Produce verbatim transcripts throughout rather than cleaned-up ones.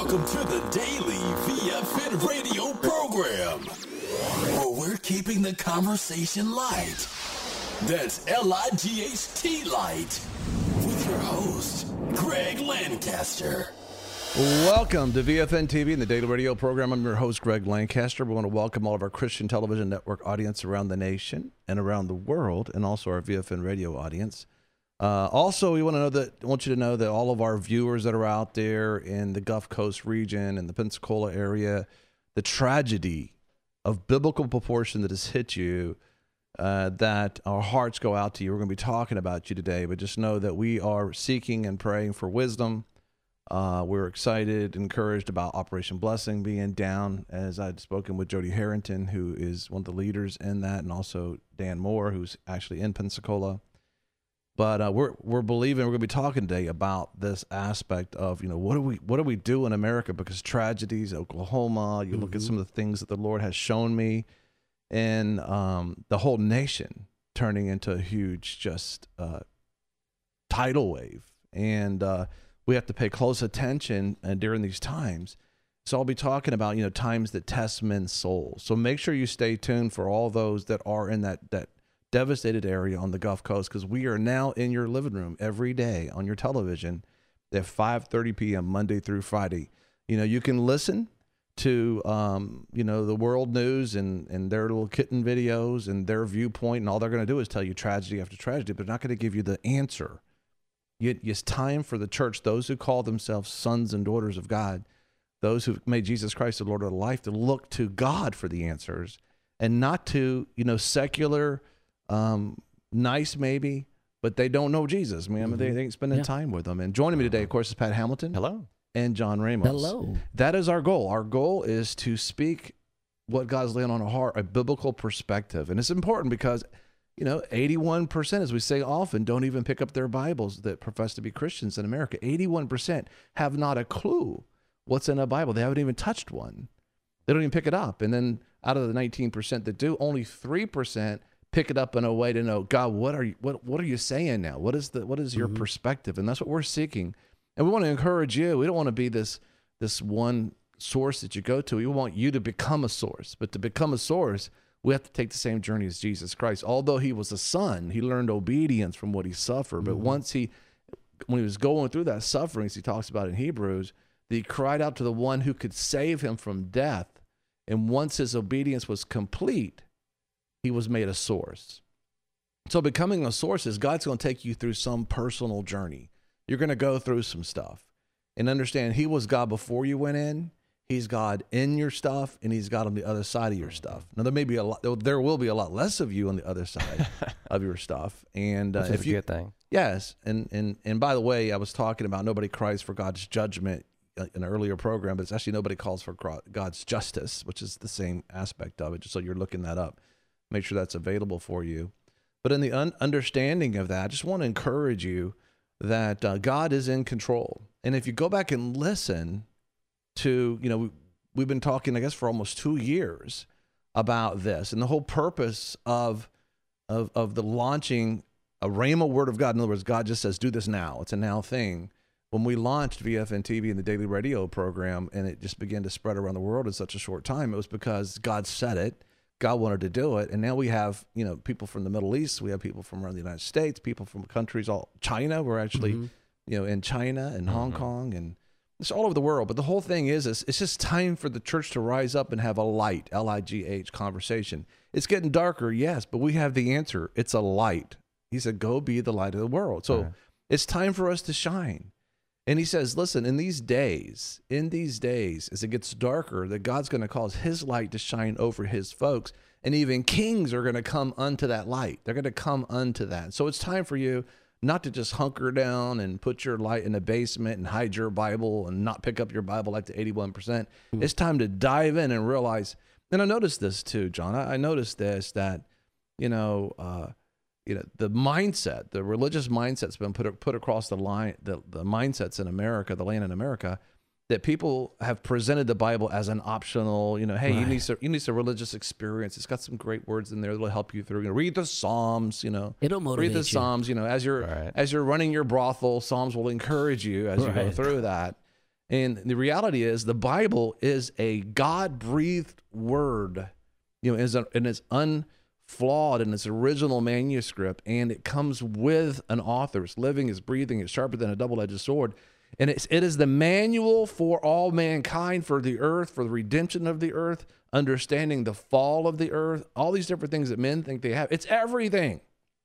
Welcome to the Daily V F N radio program, where we're keeping the conversation light. That's L I G H T light. With your host, Greg Lancaster. Welcome to V F N T V and the Daily Radio program. I'm your host, Greg Lancaster. We want to welcome all of our Christian Television Network audience around the nation and around the world, and also our V F N Radio audience. Uh, also, we want to know that want you to know that all of our viewers that are out there in the Gulf Coast region and the Pensacola area, the tragedy of biblical proportion that has hit you, uh, that our hearts go out to you. We're going to be talking about you today, but just know that we are seeking and praying for wisdom. Uh, we're excited, encouraged about Operation Blessing being down, as I'd spoken with Jody Harrington, who is one of the leaders in that, and also Dan Moore, who's actually in Pensacola. But uh, we're we're believing we're going to be talking today about this aspect of, you know, what do we what do we do in America, because tragedies, Oklahoma. You mm-hmm. look at some of the things that the Lord has shown me, and um, the whole nation turning into a huge just uh, tidal wave, and uh, we have to pay close attention uh, during these times. So I'll be talking about, you know, times that test men's souls. So make sure you stay tuned for all those that are in that that. devastated area on the Gulf Coast, because we are now in your living room every day on your television at five thirty p.m. Monday through Friday. You know, you can listen to, um, you know, the world news and, and their little kitten videos and their viewpoint, and all they're going to do is tell you tragedy after tragedy, but they're not going to give you the answer. It's time for the church, those who call themselves sons and daughters of God, those who've made Jesus Christ the Lord of life, to look to God for the answers, and not to, you know, secular Um, nice maybe, but they don't know Jesus, man. Mm-hmm. They, they ain't spending yeah. time with them. And joining me today, of course, is Pat Hamilton. Hello. And John Ramos. Hello. That is our goal. Our goal is to speak what God's laying on our heart, a biblical perspective. And it's important because, you know, eighty-one percent, as we say often, don't even pick up their Bibles that profess to be Christians in America. eighty-one percent have not a clue what's in a Bible. They haven't even touched one. They don't even pick it up. And then out of the nineteen percent that do, only three percent pick it up in a way to know, God, what are you, what, what are you saying now? What is the, what is your mm-hmm. perspective? And that's what we're seeking. And we want to encourage you. We don't want to be this, this one source that you go to. We want you to become a source, but to become a source, we have to take the same journey as Jesus Christ. Although he was a son, he learned obedience from what he suffered. But mm-hmm. once he, when he was going through that suffering, as he talks about in Hebrews, that he cried out to the one who could save him from death. And once his obedience was complete, he was made a source. So becoming a source is God's going to take you through some personal journey. You're going to go through some stuff and understand he was God before you went in. He's God in your stuff, and he's God on the other side of your stuff. Now, there may be a lot, there will be a lot less of you on the other side of your stuff. And uh, Which is if you, a good thing. Yes. And, and, and by the way, I was talking about nobody cries for God's judgment in an earlier program, but it's actually nobody calls for God's justice, which is the same aspect of it, just so you're looking that up. Make sure that's available for you. But in the un- understanding of that, I just want to encourage you that uh, God is in control. And if you go back and listen to, you know, we, we've been talking, I guess, for almost two years about this, and the whole purpose of of of the launching a Rhema word of God. In other words, God just says, do this now. It's a now thing. When we launched V F N T V and the Daily Radio program, and it just began to spread around the world in such a short time, it was because God said it. God wanted to do it, and now we have, you know, people from the Middle East, we have people from around the United States, people from countries, all China. We're actually, mm-hmm. you know, in China and mm-hmm. Hong Kong, and it's all over the world. But the whole thing is, is, it's just time for the church to rise up and have a light, L I G H conversation. It's getting darker, yes, but we have the answer. It's a light. He said, "Go be the light of the world." So right. It's time for us to shine. And he says, listen, in these days, in these days, as it gets darker, that God's going to cause his light to shine over his folks. And even kings are going to come unto that light. They're going to come unto that. So it's time for you not to just hunker down and put your light in the basement and hide your Bible and not pick up your Bible like the eighty-one percent. Mm-hmm. It's time to dive in and realize, and I noticed this too, John. I, I noticed this, that, you know, uh, you know, the mindset, the religious mindset's been put put across the line, the, the mindsets in America, the land in America, that people have presented the Bible as an optional, you know, hey, right. you need some, you need some religious experience. It's got some great words in there that'll help you through. You know, read the Psalms, you know, it'll motivate read the you. Psalms, you know, as you're right. as you're running your brothel, Psalms will encourage you as right. you go through that. And the reality is the Bible is a God-breathed word, you know, is a, and it's unflawed in its original manuscript, and it comes with an author. It's living, it's breathing, it's sharper than a double-edged sword. And it's, it is the manual for all mankind, for the earth, for the redemption of the earth, understanding the fall of the earth, all these different things that men think they have. It's everything.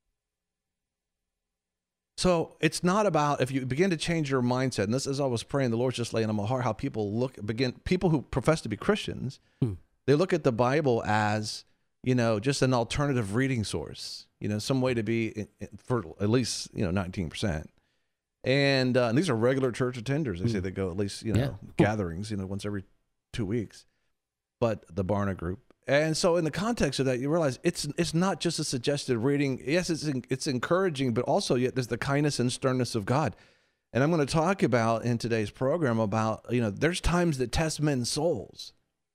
So it's not about, if you begin to change your mindset, and this is I was praying, the Lord's just laying on my heart, how people look, begin, people who profess to be Christians, hmm. they look at the Bible as, you know, just an alternative reading source, you know, some way to be, for at least, you know, nineteen percent. And, uh, and these are regular church attenders. They hmm. say they go at least, you know, yeah. gatherings, you know, once every two weeks. But the Barna Group. And so in the context of that, you realize it's it's not just a suggested reading. Yes, it's it's encouraging, but also yet there's the kindness and sternness of God. And I'm going to talk about in today's program about, you know, there's times that test men's souls.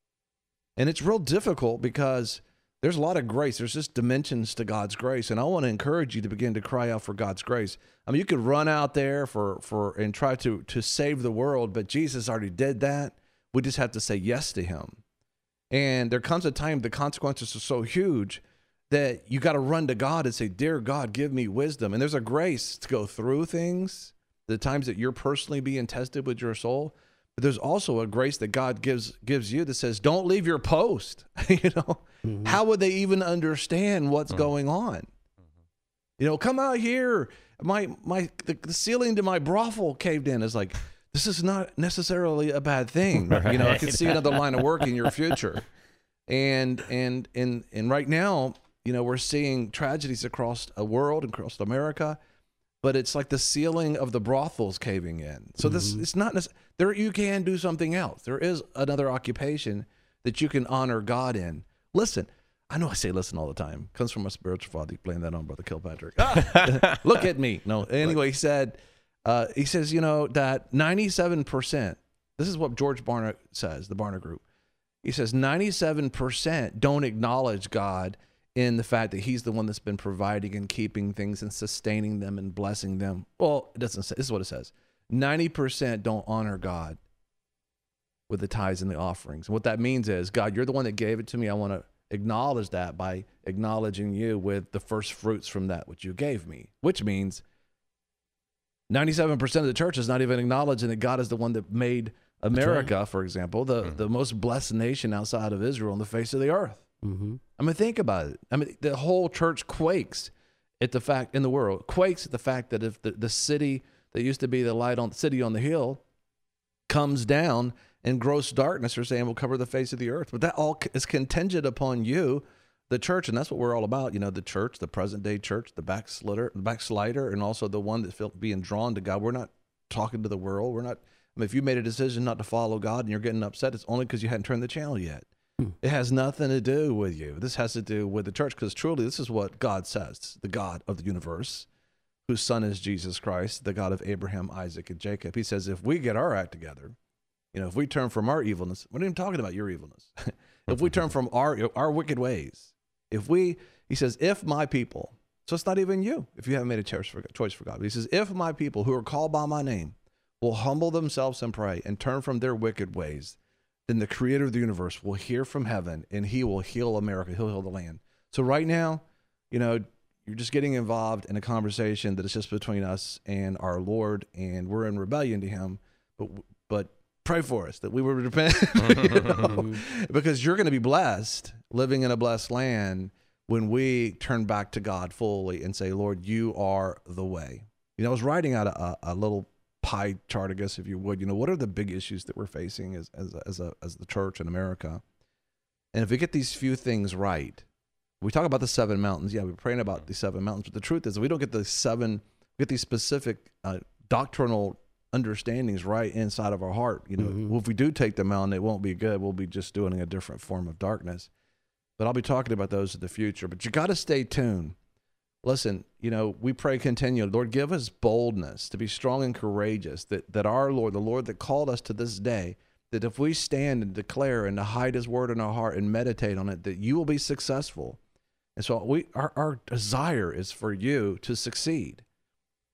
And it's real difficult because there's a lot of grace. There's just dimensions to God's grace. And I want to encourage you to begin to cry out for God's grace. I mean, you could run out there for, for and try to, to save the world, but Jesus already did that. We just have to say yes to him. And there comes a time the consequences are so huge that you got to run to God and say, dear God, give me wisdom. And there's a grace to go through things, the times that you're personally being tested with your soul. But there's also a grace that God gives gives you that says, don't leave your post. you know, mm-hmm. How would they even understand what's mm-hmm. going on? Mm-hmm. You know, come out here. My my the, the ceiling to my brothel caved in. Is like, this is not necessarily a bad thing. Right. You know, I can see another line of work in your future. And and and and right now, you know, we're seeing tragedies across a world, across America, but it's like the ceiling of the brothels caving in. So mm-hmm. this it's not necessarily, there you can do something else. There is another occupation that you can honor God in. Listen, I know I say listen all the time. It comes from my spiritual father. You blame that on Brother Kilpatrick. Ah, look at me. No, anyway, he said, Uh, he says, you know, that ninety-seven percent, this is what George Barna says, the Barna Group. He says ninety-seven percent don't acknowledge God in the fact that he's the one that's been providing and keeping things and sustaining them and blessing them. Well, it doesn't say, this is what it says. ninety percent don't honor God with the tithes and the offerings. And what that means is, God, you're the one that gave it to me. I want to acknowledge that by acknowledging you with the first fruits from that which you gave me, which means ninety-seven percent of the church is not even acknowledging that God is the one that made America, right. for example, the, mm-hmm. the most blessed nation outside of Israel on the face of the earth. Mm-hmm. I mean, think about it. I mean, the whole church quakes at the fact in the world, quakes at the fact that if the, the city that used to be the light on city on the hill comes down and gross darkness, they're saying will cover the face of the earth. But that all is contingent upon you, the church, and that's what we're all about. You know, the church, the present day church, the backslider, the backslider, and also the one that's being drawn to God. We're not talking to the world. We're not. I mean, if you made a decision not to follow God and you're getting upset, it's only because you hadn't turned the channel yet. Hmm. It has nothing to do with you. This has to do with the church, because truly, this is what God says: the God of the universe, whose Son is Jesus Christ, the God of Abraham, Isaac, and Jacob. He says, if we get our act together, you know, if we turn from our evilness, we're not even talking about your evilness. If we turn from our our wicked ways. If we, he says, if my people, so it's not even you, if you haven't made a choice for, choice for God. But he says, if my people who are called by my name will humble themselves and pray and turn from their wicked ways, then the creator of the universe will hear from heaven and he will heal America. He'll heal the land. So right now, you know, you're just getting involved in a conversation that is just between us and our Lord, and we're in rebellion to him. But, but pray for us that we would repent, you know? Because you're going to be blessed living in a blessed land when we turn back to God fully and say, Lord, you are the way. You know, I was writing out a, a little pie chart, I guess, if you would. You know, what are the big issues that we're facing as as a, as, a, as the church in America? And if we get these few things right, we talk about the seven mountains. Yeah, we're praying about the seven mountains, but the truth is, if we don't get the seven, get these specific uh, doctrinal understandings right inside of our heart, you know, mm-hmm. well, if we do take them out and it won't be good, we'll be just doing a different form of darkness. But I'll be talking about those in the future. But you got to stay tuned. Listen, you know, we pray continually, Lord, give us boldness to be strong and courageous, that, that our Lord, the Lord that called us to this day, that if we stand and declare and to hide his word in our heart and meditate on it, that you will be successful. And so we, our, our desire is for you to succeed.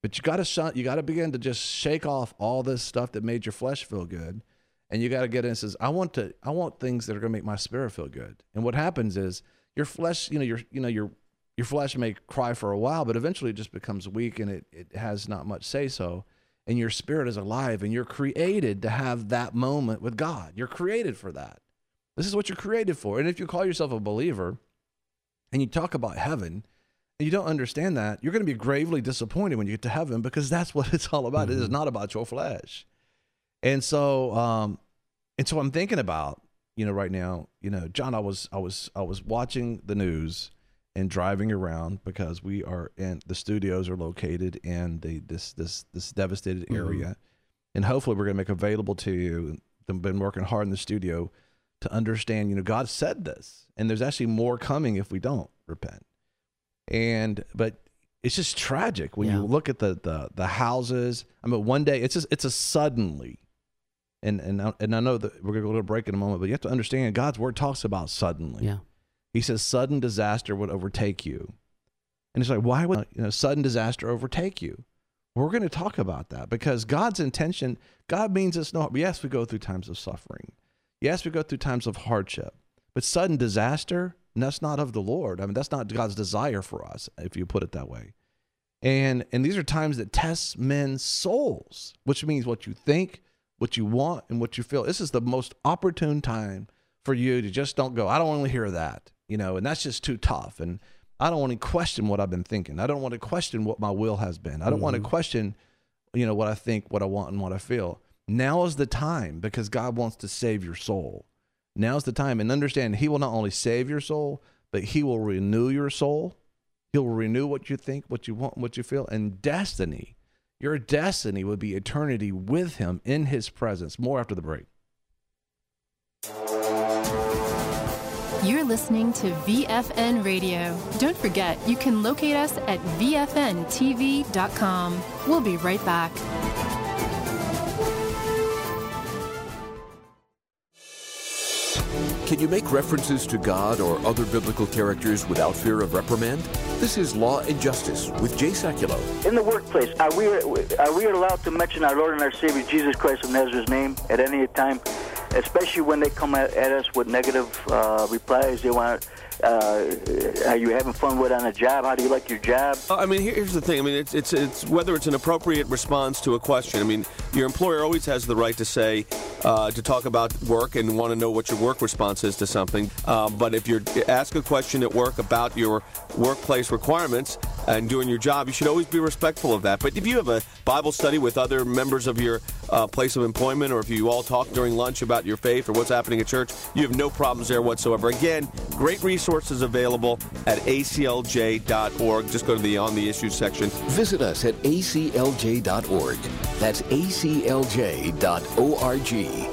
But you got to you got to begin to just shake off all this stuff that made your flesh feel good, and you got to get in and says, I want to I want things that are going to make my spirit feel good. And what happens is your flesh, you know, your you know your your flesh may cry for a while, but eventually it just becomes weak and it it has not much say so. And your spirit is alive, and you're created to have that moment with God. You're created for that. This is what you're created for. And if you call yourself a believer and you talk about heaven and you don't understand that, you're going to be gravely disappointed when you get to heaven, because that's what it's all about. Mm-hmm. It is not about your flesh. And so, um, and so I'm thinking about, you know, right now, you know, John, I was, I was, I was watching the news and driving around, because we are in the studios are located in the this this this devastated area, mm-hmm. and hopefully we're going to make available to you. They've been working hard in the studio to understand. You know, God said this, and there's actually more coming if we don't repent. And but it's just tragic when yeah. you look at the the the houses. I mean, one day it's just it's a suddenly, and and I, and I know that we're going to go to a break in a moment, but you have to understand God's word talks about suddenly. Yeah. He says sudden disaster would overtake you. And it's like, why would you know, sudden disaster overtake you? Well, we're going to talk about that, because God's intention, God means us no, yes, we go through times of suffering. Yes, we go through times of hardship. But sudden disaster, that's not of the Lord. I mean, that's not God's desire for us, if you put it that way. And and these are times that test men's souls, which means what you think, what you want, and what you feel. This is the most opportune time for you to just don't go, I don't want to hear that. You know, and that's just too tough. And I don't want to question what I've been thinking. I don't want to question what my will has been. I don't mm-hmm. want to question, you know, what I think, what I want, and what I feel. Now is the time, because God wants to save your soul. Now is the time. And understand, he will not only save your soul, but he will renew your soul. He'll renew what you think, what you want, what you feel. And destiny, your destiny would be eternity with him in his presence. More after the break. You're listening to V F N Radio. Don't forget, you can locate us at V F N T V dot com. We'll be right back. Can you make references to God or other biblical characters without fear of reprimand? This is Law and Justice with Jay Sekulow. In the workplace, are we are we allowed to mention our Lord and our Savior Jesus Christ of Nazareth's name at any time? Especially when they come at, at us with negative uh, replies. They want, uh, are you having fun with on a job? How do you like your job? I mean, here's the thing. I mean, it's it's it's whether it's an appropriate response to a question. I mean, your employer always has the right to say, uh, to talk about work and want to know what your work response is to something. Uh, but if you ask a question at work about your workplace requirements and doing your job, you should always be respectful of that. But if you have a Bible study with other members of your uh, place of employment, or if you all talk during lunch about your faith or what's happening at church, you have no problems there whatsoever. Again, great resources available at A C L J dot org. Just go to the On the Issues section. Visit us at A C L J dot org. That's A C L J dot org.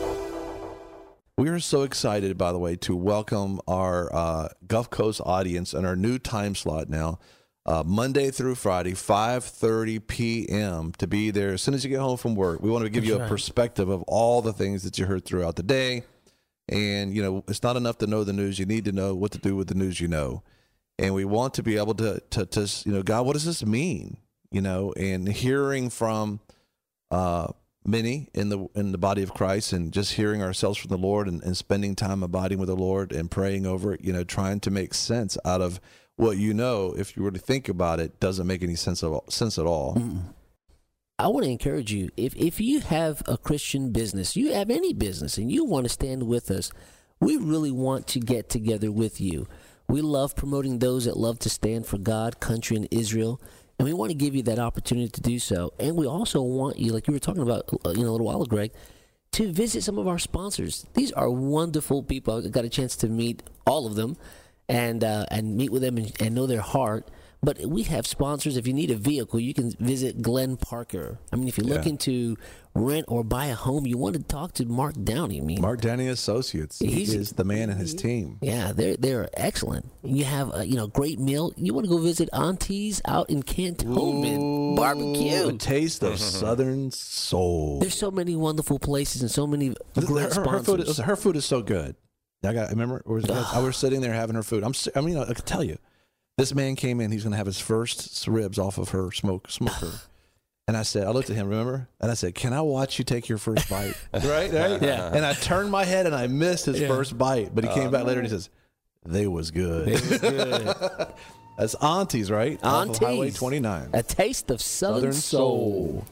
We are so excited, by the way, to welcome our uh, Gulf Coast audience and our new time slot now, uh, Monday through Friday, five thirty p.m. to be there as soon as you get home from work. We want to give That's you a right. perspective of all the things that you heard throughout the day. And, you know, it's not enough to know the news. You need to know what to do with the news you know. And we want to be able to, to, to you know, God, what does this mean? You know, and hearing from uh, many in the in the body of Christ, and just hearing ourselves from the Lord, and, and spending time abiding with the Lord and praying over it, you know, trying to make sense out of what you know, if you were to think about it, doesn't make any sense at all. Sense at all. Mm-mm. I want to encourage you, if if you have a Christian business, you have any business, and you want to stand with us, we really want to get together with you. We love promoting those that love to stand for God, country, and Israel, and we want to give you that opportunity to do so. And we also want you, like you were talking about you know, a little while ago, Greg, to visit some of our sponsors. These are wonderful people. I got a chance to meet all of them and uh, and meet with them and, and know their heart. But we have sponsors. If you need a vehicle, you can visit Glenn Parker. I mean, if you're yeah. looking to rent or buy a home, you want to talk to Mark Downey. I mean, Mark Downey Associates. He is the man and his team. Yeah, they're they're excellent. You have a, you know great meal. You want to go visit Auntie's out in Cantonment Ooh, barbecue. A taste of Southern soul. There's so many wonderful places and so many great her, sponsors. Her food, is, her food is so good. I got. I remember. I was, I was sitting there having her food. I'm. I mean, I could tell you. This man came in. He's going to have his first ribs off of her smoke smoker, And I said, I looked at him, remember? And I said, can I watch you take your first bite? right, right? Yeah. And I turned my head and I missed his Yeah. first bite. But he came Oh, back later no. and he says, they was good. It was good. That's Auntie's, right? Off of Auntie's. Highway twenty-nine. A taste of Southern, Southern soul.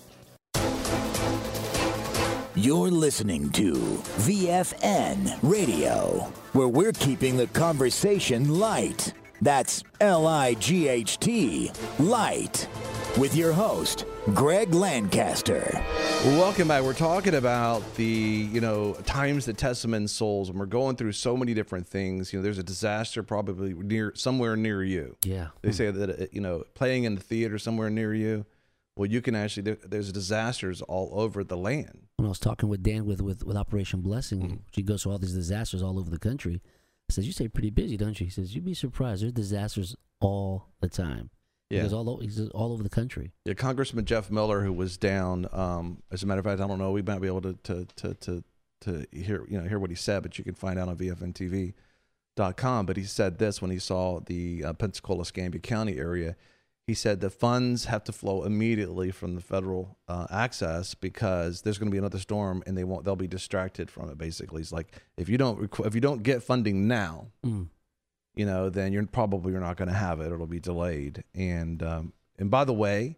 You're listening to V F N Radio, where we're keeping the conversation light. That's L I G H T, light. With your host, Greg Lancaster. Welcome back. We're talking about the, you know, times that test men's souls, and we're going through so many different things. You know, there's a disaster probably near somewhere near you. Yeah. They say that, you know, playing in the theater somewhere near you. Well, you can actually, there, there's disasters all over the land. When I was talking with Dan with, with, with Operation Blessing, Mm-hmm. she goes through all these disasters all over the country. I says, you stay pretty busy, don't you? He says, you'd be surprised. There's disasters all the time. He Yeah. goes all, o- he says, all over the country. Yeah, Congressman Jeff Miller, who was down, um, as a matter of fact, I don't know, we might be able to to to to, to hear you know hear what he said, but you can find out on V F N T V dot com. But he said this when he saw the uh, Pensacola-Escambia County area. He said the funds have to flow immediately from the federal uh, access because there's going to be another storm and they won't. They'll be distracted from it. Basically, he's like, if you don't requ- if you don't get funding now, Mm. you know, then you're probably you're not going to have it. It'll be delayed. And um, and by the way,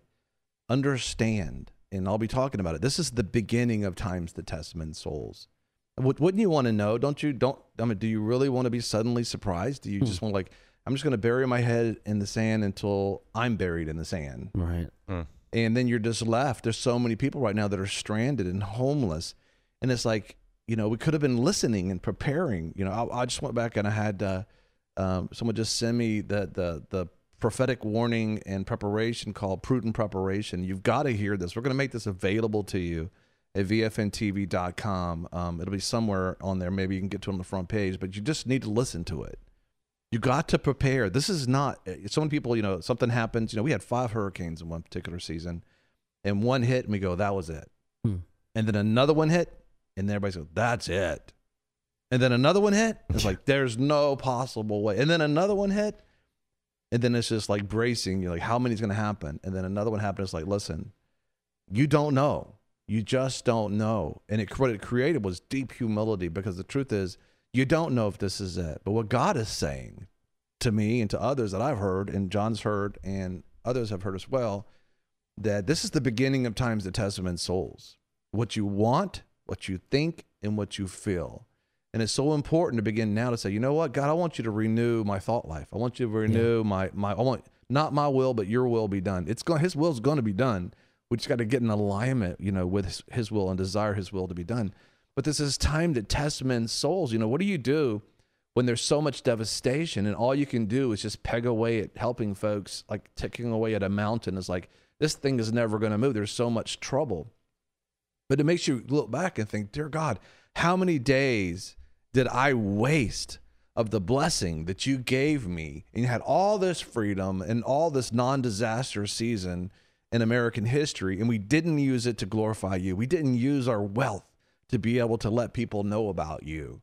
understand, and I'll be talking about it. This is the beginning of times that test men's souls. Would, wouldn't you want to know? Don't you? Don't I mean? Do you really want to be suddenly surprised? Do you just want to like? I'm just going to bury my head in the sand until I'm buried in the sand. Right. And then you're just left. There's so many people right now that are stranded and homeless. And it's like, you know, we could have been listening and preparing. You know, I, I just went back and I had uh, um, someone just send me the, the, the prophetic warning and preparation called Prudent Preparation. You've got to hear this. We're going to make this available to you at V F N T V dot com. Um, it'll be somewhere on there. Maybe you can get to it on the front page, but you just need to listen to it. You got to prepare. This is not, so many people, you know, something happens. You know, we had five hurricanes in one particular season, and one hit, and we go, that was it. Hmm. And then another one hit, and everybody goes, that's it. And then another one hit, it's like, there's no possible way. And then another one hit, and then it's just like bracing. You're like, how many is going to happen? And then another one happened. It's like, listen, you don't know. You just don't know. And it, what it created was deep humility, because the truth is, you don't know if this is it. But what God is saying to me and to others that I've heard, and John's heard, and others have heard as well, that this is the beginning of times that test men's souls. What you want, what you think, and what you feel. And it's so important to begin now to say, you know what, God, I want you to renew my thought life. I want you to renew yeah. my, my, I want, not my will, but your will be done. It's going, his will is going to be done. We just got to get in alignment, you know, with his, his will and desire his will to be done. But this is time to test men's souls. You know, what do you do when there's so much devastation and all you can do is just peg away at helping folks, like ticking away at a mountain? It's like, this thing is never going to move. There's so much trouble. But it makes you look back and think, dear God, how many days did I waste of the blessing that you gave me? And you had all this freedom and all this non-disaster season in American history, and we didn't use it to glorify you. We didn't use our wealth to be able to let people know about you.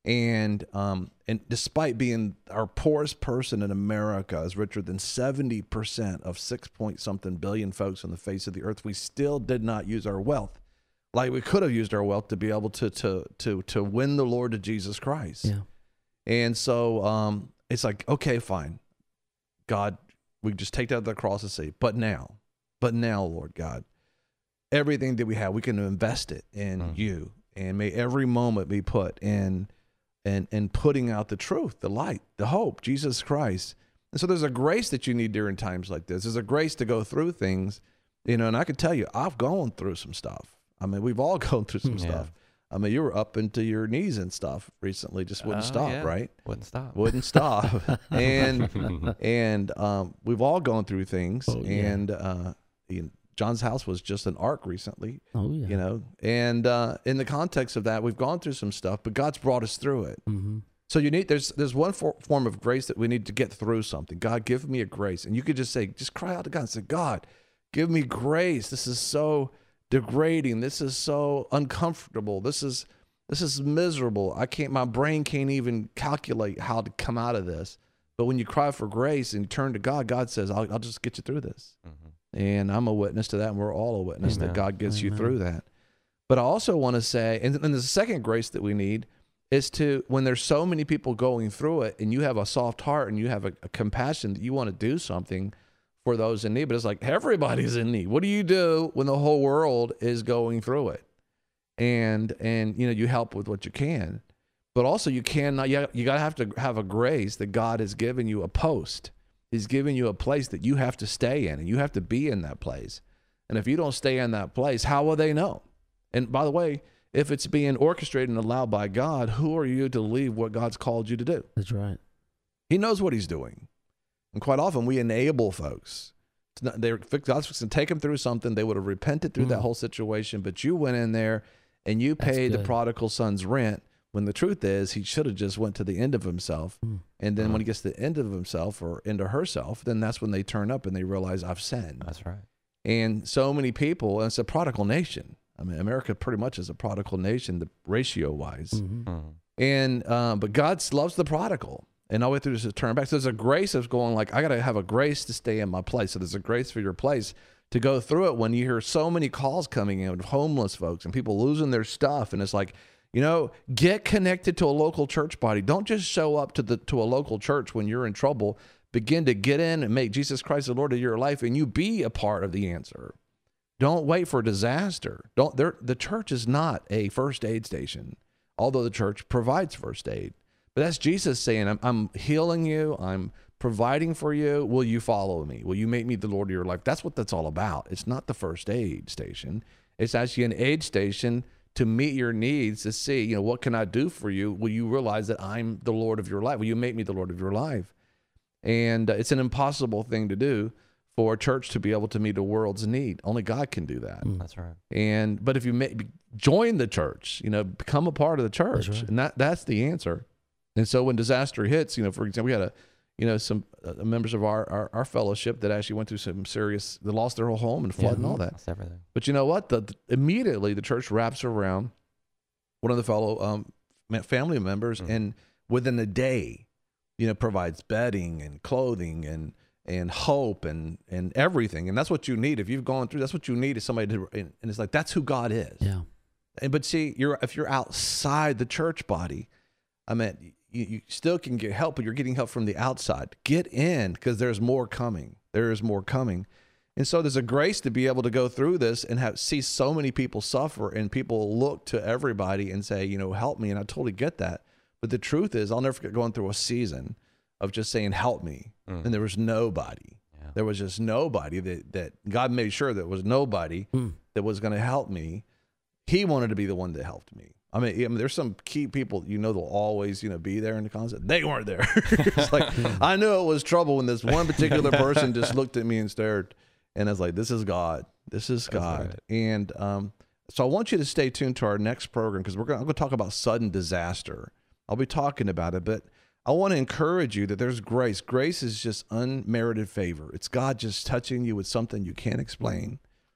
And um, and despite being our poorest person in America is richer than seventy percent of six point something billion folks on the face of the earth, we still did not use our wealth like we could have used our wealth to be able to to to to win the Lord to Jesus Christ. Yeah. And so um, it's like, okay, fine. God, we just take that to the cross and say, but now, but now, Lord God, everything that we have, we can invest it in mm. you, and may every moment be put in, in, in putting out the truth, the light, the hope, Jesus Christ. And so there's a grace that you need during times like this. There's a grace to go through things, you know, and I can tell you, I've gone through some stuff. I mean, we've all gone through some yeah. stuff. I mean, you were up into your knees and stuff recently, just wouldn't uh, stop, yeah. right? Wouldn't stop. Wouldn't stop. and and um, we've all gone through things, oh, yeah. and uh, you know, John's house was just an ark recently. Oh, yeah. You know, and uh, in the context of that, we've gone through some stuff, but God's brought us through it. Mm-hmm. So you need there's there's one for, form of grace that we need to get through something. God, give me a grace, and you could just say, just cry out to God and say, God, give me grace. This is so degrading. This is so uncomfortable. This is this is miserable. I can't. My brain can't even calculate how to come out of this. But when you cry for grace and you turn to God, God says, I'll, I'll just get you through this. Mm-hmm. And I'm a witness to that, and we're all a witness Amen. that God gets Amen. you through that. But I also want to say, and then the second grace that we need is to, when there's so many people going through it, and you have a soft heart and you have a, a compassion that you want to do something for those in need. But it's like, everybody's in need. What do you do when the whole world is going through it? And, and you know, you help with what you can. But also you cannot, you, you got to have to have a grace that God has given you a post. He's giving you a place that you have to stay in, and you have to be in that place. And if you don't stay in that place, how will they know? And by the way, if it's being orchestrated and allowed by God, who are you to leave what God's called you to do? That's right. He knows what he's doing. And quite often we enable folks. It's not, they're, God's fixing to take them through something. They would have repented through mm. that whole situation, but you went in there and you paid the prodigal son's rent, when the truth is he should have just went to the end of himself. Mm. And then mm. when he gets to the end of himself or into herself, then that's when they turn up and they realize, I've sinned. That's right. And so many people, and it's a prodigal nation. I mean, America pretty much is a prodigal nation, the ratio-wise. Mm-hmm. Mm-hmm. And um, but God loves the prodigal, and all we have to do is to turn back. So there's a grace of going like, I got to have a grace to stay in my place. So there's a grace for your place to go through it when you hear so many calls coming in of homeless folks and people losing their stuff, and it's like, you know, get connected to a local church body. Don't just show up to the to a local church when you're in trouble. Begin to get in and make Jesus Christ the Lord of your life, and you be a part of the answer. Don't wait for disaster. Don't. The church is not a first aid station, although the church provides first aid. But that's Jesus saying, I'm, I'm healing you. I'm providing for you. Will you follow me? Will you make me the Lord of your life? That's what that's all about. It's not the first aid station. It's actually an aid station to meet your needs, to see, you know, what can I do for you? Will you realize that I'm the Lord of your life? Will you make me the Lord of your life? And uh, it's an impossible thing to do for a church to be able to meet a world's need. Only God can do that. Mm, that's right. And but if you may, join the church, you know, become a part of the church, right. and that that's the answer. And so when disaster hits, you know, for example, we had a, you know, some uh, members of our, our our fellowship that actually went through some serious, they lost their whole home and flood Yeah, and all that. That's everything. But you know what? The, the immediately the church wraps around one of the fellow um, family members, mm. and within a day, you know, provides bedding and clothing and and hope and and everything. And that's what you need. If you've gone through, that's what you need is somebody to, and, and it's like, that's who God is. Yeah. And but see, you're if you're outside the church body, I mean, you, you still can get help, but you're getting help from the outside. Get in, because there's more coming. There is more coming. And so there's a grace to be able to go through this and have see so many people suffer, and people look to everybody and say, you know, help me. And I totally get that. But the truth is, I'll never forget going through a season of just saying, help me. Mm. And there was nobody. Yeah. There was just nobody that, that God made sure there was nobody mm. that was going to help me. He wanted to be the one that helped me. I mean, I mean, there's some key people, you know, they'll always, you know, be there in the concept. They weren't there. It's like, I knew it was trouble when this one particular person just looked at me and stared. And I was like, this is God. This is God. Right. And um, so I want you to stay tuned to our next program, because we're going to talk about sudden disaster. I'll be talking about it, but I want to encourage you that there's grace. Grace is just unmerited favor. It's God just touching you with something you can't explain.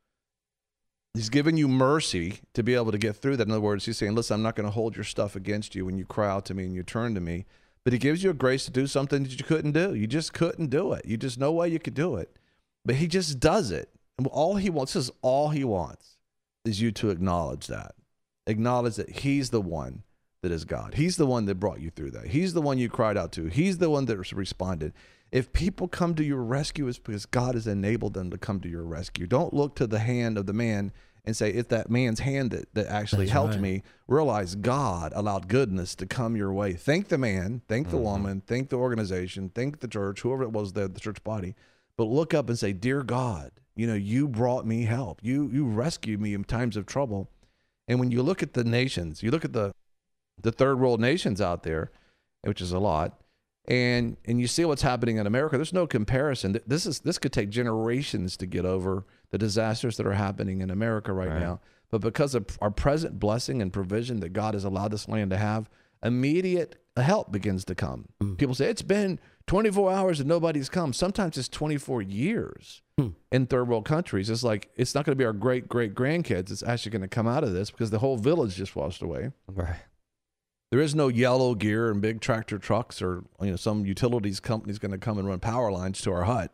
He's giving you mercy to be able to get through that. In other words, he's saying, listen, I'm not going to hold your stuff against you when you cry out to me and you turn to me. But he gives you a grace to do something that you couldn't do. You just couldn't do it. You just no way you could do it. But he just does it. And all he wants is all he wants is you to acknowledge that. Acknowledge that he's the one that is God. He's the one that brought you through that. He's the one you cried out to. He's the one that responded. If people come to your rescue, it's because God has enabled them to come to your rescue. Don't look to the hand of the man and say, it's that man's hand that, that actually That's helped right. me. Realize God allowed goodness to come your way. Thank the man, thank the mm-hmm. woman, thank the organization, thank the church, whoever it was there, the church body. But look up and say, dear God, you know, you brought me help. You you rescued me in times of trouble. And when you look at the nations, you look at the the third world nations out there, which is a lot, and and you see what's happening in America. There's no comparison. This is this could take generations to get over the disasters that are happening in America right, right. now. But because of our present blessing and provision that God has allowed this land to have, immediate help begins to come. Mm. People say, it's been twenty-four hours and nobody's come. Sometimes it's twenty-four years mm. in third world countries. It's like, it's not going to be our great, great grandkids. It's actually going to come out of this because the whole village just washed away. Right. There is no yellow gear and big tractor trucks or, you know, some utilities company's going to come and run power lines to our hut.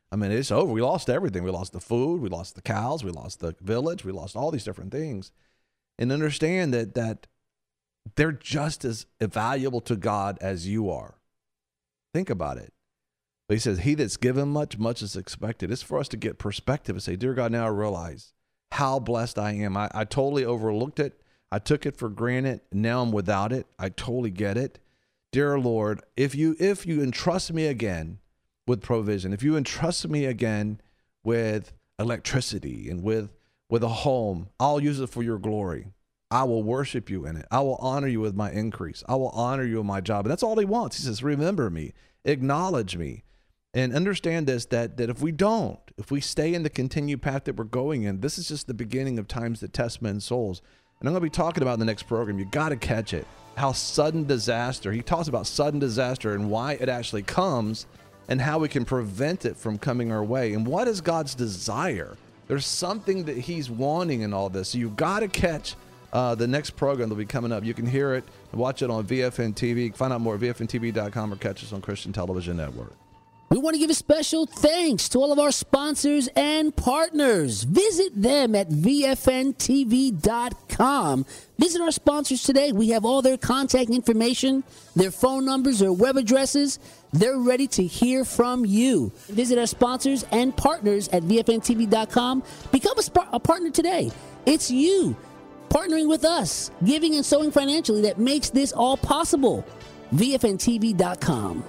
I mean, it's over. We lost everything. We lost the food. We lost the cows. We lost the village. We lost all these different things. And understand that that they're just as valuable to God as you are. Think about it. But he says, he that's given much, much is expected. It's for us to get perspective and say, dear God, now I realize how blessed I am. I, I totally overlooked it. I took it for granted. Now I'm without it. I totally get it. Dear Lord, if you if you entrust me again with provision, if you entrust me again with electricity and with, with a home, I'll use it for your glory. I will worship you in it. I will honor you with my increase. I will honor you in my job. And that's all he wants. He says, remember me, acknowledge me, and understand this, that, that if we don't, if we stay in the continued path that we're going in, this is just the beginning of times that test men's souls. And I'm going to be talking about in the next program. You got to catch it. How sudden disaster, he talks about sudden disaster and why it actually comes and how we can prevent it from coming our way. And what is God's desire? There's something that he's wanting in all this. So you've got to catch uh, the next program that'll be coming up. You can hear it and watch it on V F N T V. Find out more at V F N T V dot com or catch us on Christian Television Network. We want to give a special thanks to all of our sponsors and partners. Visit them at V F N T V dot com. Visit our sponsors today. We have all their contact information, their phone numbers, their web addresses. They're ready to hear from you. Visit our sponsors and partners at V F N T V dot com. Become a, sp- a partner today. It's you partnering with us, giving and sowing financially that makes this all possible. V F N T V dot com.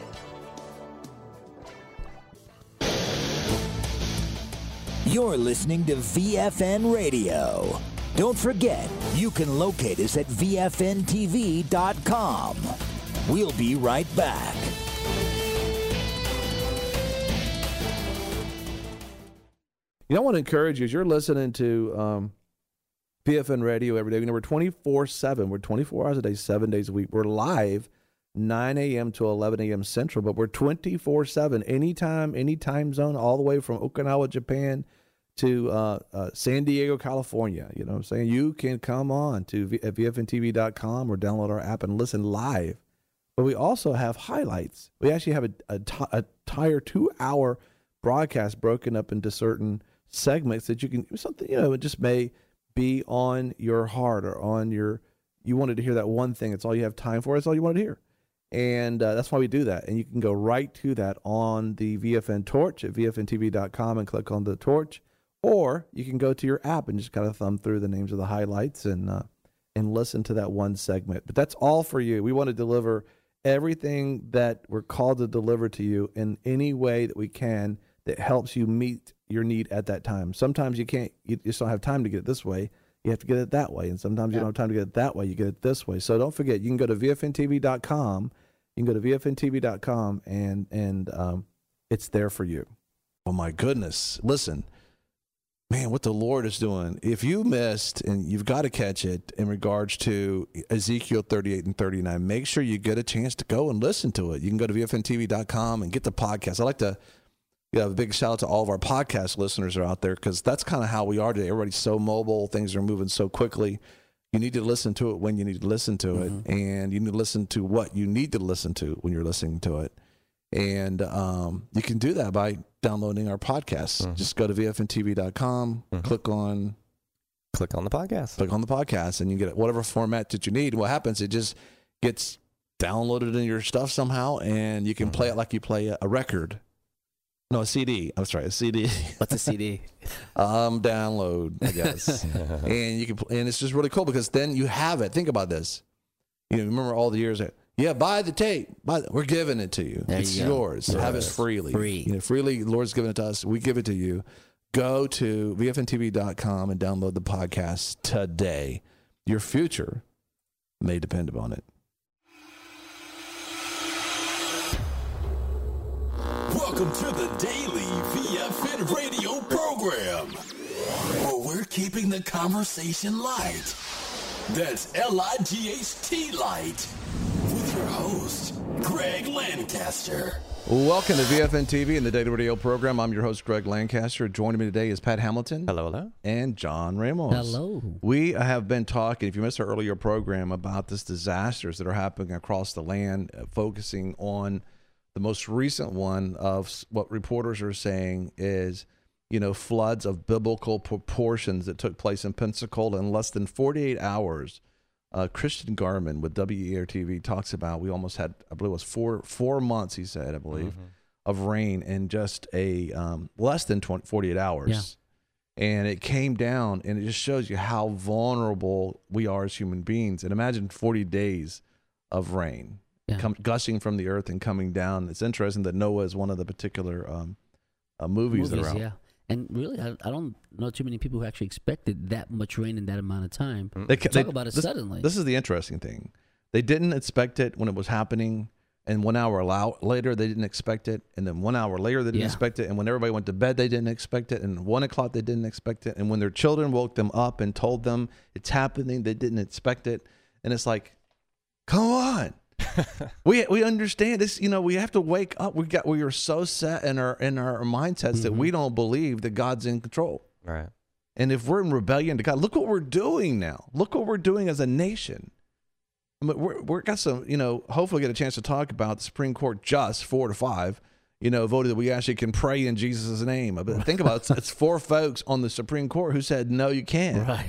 You're listening to V F N Radio. Don't forget, you can locate us at V F N T V dot com. We'll be right back. You know, I want to encourage you as you're listening to um, V F N Radio every day. You know, we're twenty-four seven. We're twenty-four hours a day, seven days a week. We're live nine a.m. to eleven a.m. Central, but we're twenty-four seven, anytime, any time zone, all the way from Okinawa, Japan to uh, uh, San Diego, California. You know what I'm saying? You can come on to v- at V F N T V dot com or download our app and listen live. But we also have highlights. We actually have a, a, t- a entire two-hour broadcast broken up into certain segments that you can, something, you know, it just may be on your heart or on your, you wanted to hear that one thing. It's all you have time for. It's all you wanted to hear. And uh, that's why we do that. And you can go right to that on the V F N Torch at V F N T V dot com and click on the torch. Or you can go to your app and just kind of thumb through the names of the highlights and uh, and listen to that one segment. But that's all for you. We want to deliver everything that we're called to deliver to you in any way that we can that helps you meet your need at that time. Sometimes you can't, you just don't have time to get it this way. You have to get it that way. And sometimes yeah. you don't have time to get it that way. You get it this way. So don't forget, you can go to V F N T V dot com. You can go to V F N T V dot com and, and um, it's there for you. Oh, my goodness. Listen, man, what the Lord is doing. If you missed, and you've got to catch it in regards to Ezekiel thirty-eight and thirty-nine, make sure you get a chance to go and listen to it. You can go to V F N T V dot com and get the podcast. I like to give a big shout out to all of our podcast listeners who are out there, because that's kind of how we are today. Everybody's so mobile. Things are moving so quickly. You need to listen to it when you need to listen to mm-hmm. it, and you need to listen to what you need to listen to when you're listening to it. And um, you can do that by downloading our podcast. Mm-hmm. Just go to V F N T V dot com, mm-hmm. click on click on the podcast. Click on the podcast, and you get it whatever format that you need. And what happens, it just gets downloaded in your stuff somehow, and you can mm-hmm. play it like you play a, a record. No, a C D. I'm sorry, a C D. What's a C D? um, download, I guess. and you can, and it's just really cool because then you have it. Think about this. You know, remember all the years that, yeah, buy the tape. Buy the, we're giving it to you. There it's you yours. So have it freely. Free. You know, freely. The Lord's given it to us. We give it to you. Go to V F N T V dot com and download the podcast today. Your future may depend upon it. Welcome to the daily V F N radio program, where we're keeping the conversation light. That's L I G H T light, with your host, Greg Lancaster. Welcome to V F N T V and the daily radio program. I'm your host, Greg Lancaster. Joining me today is Pat Hamilton. Hello, hello. And John Ramos. Hello. We have been talking, if you missed our earlier program, about this disasters that are happening across the land, uh, focusing on The most recent one of s- what reporters are saying is, you know, floods of biblical proportions that took place in Pensacola in less than forty-eight hours. Uh, Christian Garman with W E R T V talks about we almost had, I believe it was four four months, he said, I believe, mm-hmm. of rain in just a um, less than twenty, forty-eight hours. Yeah. And it came down, and it just shows you how vulnerable we are as human beings. And imagine forty days of rain yeah. come, gushing from the earth and coming down. It's interesting that Noah is one of the particular um, uh, movies, movies that are out. Yeah. And really, I, I don't know too many people who actually expected that much rain in that amount of time. They, Talk they, about it this, suddenly. This is the interesting thing. They didn't expect it when it was happening, and one hour later, they didn't expect it, and then one hour later, they didn't yeah. expect it, and when everybody went to bed, they didn't expect it, and one o'clock, they didn't expect it, and when their children woke them up and told them it's happening, they didn't expect it, and it's like, come on. we we understand this, you know, we have to wake up. We got we are so set in our in our mindsets mm-hmm. that we don't believe that God's in control. Right. And if we're in rebellion to God, look what we're doing now. Look what we're doing as a nation. I mean, we're we're got some, you know, hopefully get a chance to talk about the Supreme Court just four to five, you know, voted that we actually can pray in Jesus' name. But think about it, it's four folks on the Supreme Court who said no, you can't. Right.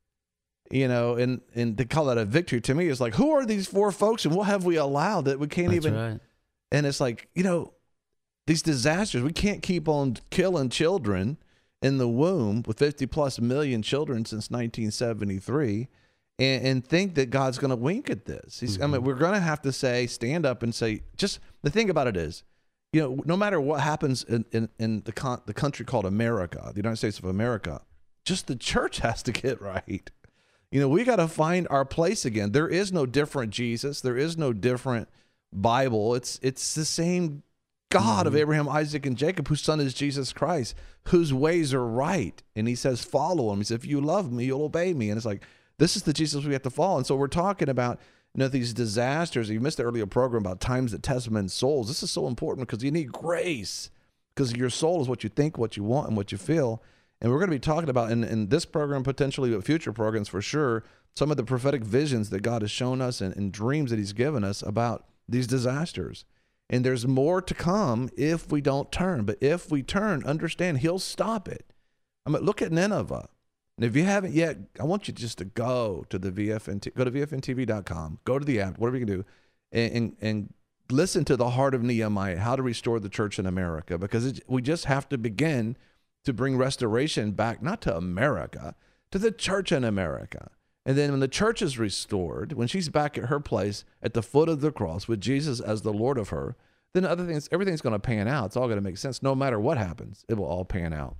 You know, and, and to call that a victory to me is like, who are these four folks and what have we allowed that we can't That's even? Right. And it's like, you know, these disasters, we can't keep on killing children in the womb with fifty plus million children since nineteen seventy-three and, and think that God's going to wink at this. He's, mm-hmm. I mean, we're going to have to say, stand up and say, just the thing about it is, you know, no matter what happens in, in, in the, con- the country called America, the United States of America, just the church has to get right. You know, we got to find our place again. There is no different Jesus. There is no different Bible. It's it's the same God mm-hmm. of Abraham, Isaac, and Jacob, whose son is Jesus Christ, whose ways are right. And he says, follow him. He says, if you love me, you'll obey me. And it's like, this is the Jesus we have to follow. And so we're talking about, you know, these disasters. You missed the earlier program about times that test men's souls. This is so important because you need grace, because your soul is what you think, what you want, and what you feel. And we're going to be talking about in, in this program, potentially but future programs for sure, some of the prophetic visions that God has shown us and, and dreams that he's given us about these disasters. And there's more to come if we don't turn. But if we turn, understand he'll stop it. I mean, look at Nineveh. And if you haven't yet, I want you just to go to the V F N, go to V F N T V dot com, go to the app, whatever you can do, and, and, and listen to the heart of Nehemiah, how to restore the church in America. Because it, we just have to begin to bring restoration back, not to America, to the church in America. And then when the church is restored, when she's back at her place at the foot of the cross with Jesus as the Lord of her, then other things, everything's going to pan out. It's all going to make sense. No matter what happens, it will all pan out.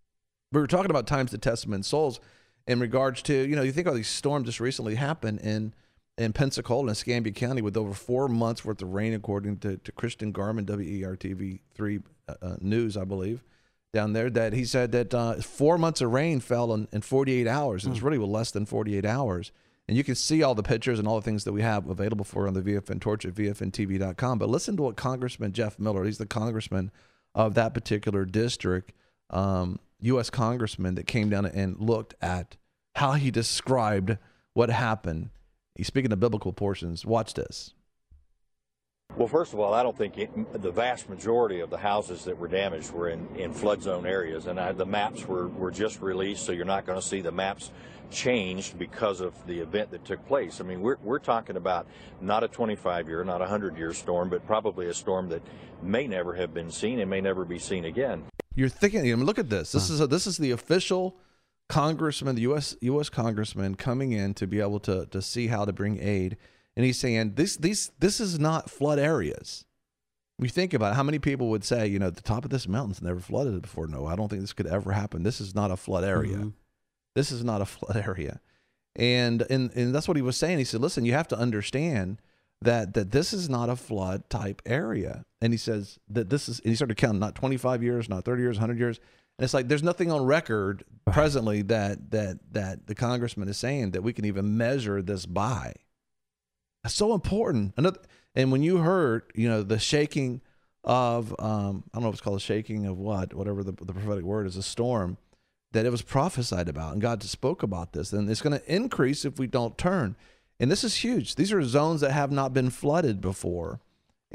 We were talking about times to test men's souls in regards to, you know, you think all these storms just recently happened in, in Pensacola and Escambia County with over four months worth of rain, according to, to Christian Garman, W E R T V three uh, News, I believe. Down there, that he said that uh, four months of rain fell in, in forty-eight hours. It was really less than forty-eight hours. And you can see all the pictures and all the things that we have available for you on the V F N Torch at V F N T V dot com. But listen to what Congressman Jeff Miller, he's the congressman of that particular district, um, U S congressman that came down and looked at how he described what happened. He's speaking of biblical portions. Watch this. Well, first of all, I don't think it, the vast majority of the houses that were damaged were in, in flood zone areas, and I, the maps were, were just released, so you're not going to see the maps changed because of the event that took place. I mean, we're, we're talking about not a twenty-five year, not a one hundred year storm, but probably a storm that may never have been seen and may never be seen again. You're thinking, I mean, look at this. This, huh. is a, this is the official congressman, the U S U S congressman coming in to be able to, to see how to bring aid. And he's saying this, these, this is not flood areas. We think about it, how many people would say, you know, the top of this mountain's never flooded before. No, I don't think this could ever happen. This is not a flood area. Mm-hmm. This is not a flood area. And, and and that's what he was saying. He said, listen, you have to understand that that this is not a flood type area. And he says that this is, and he started counting, not twenty-five years, not thirty years, one hundred years. And it's like, there's nothing on record presently that that that the congressman is saying that we can even measure this by. That's so important. Another, and when you heard, you know, the shaking of, um, I don't know if it's called a shaking of what, whatever the, the prophetic word is, a storm, that it was prophesied about, and God spoke about this, and it's going to increase if we don't turn. And this is huge. These are zones that have not been flooded before.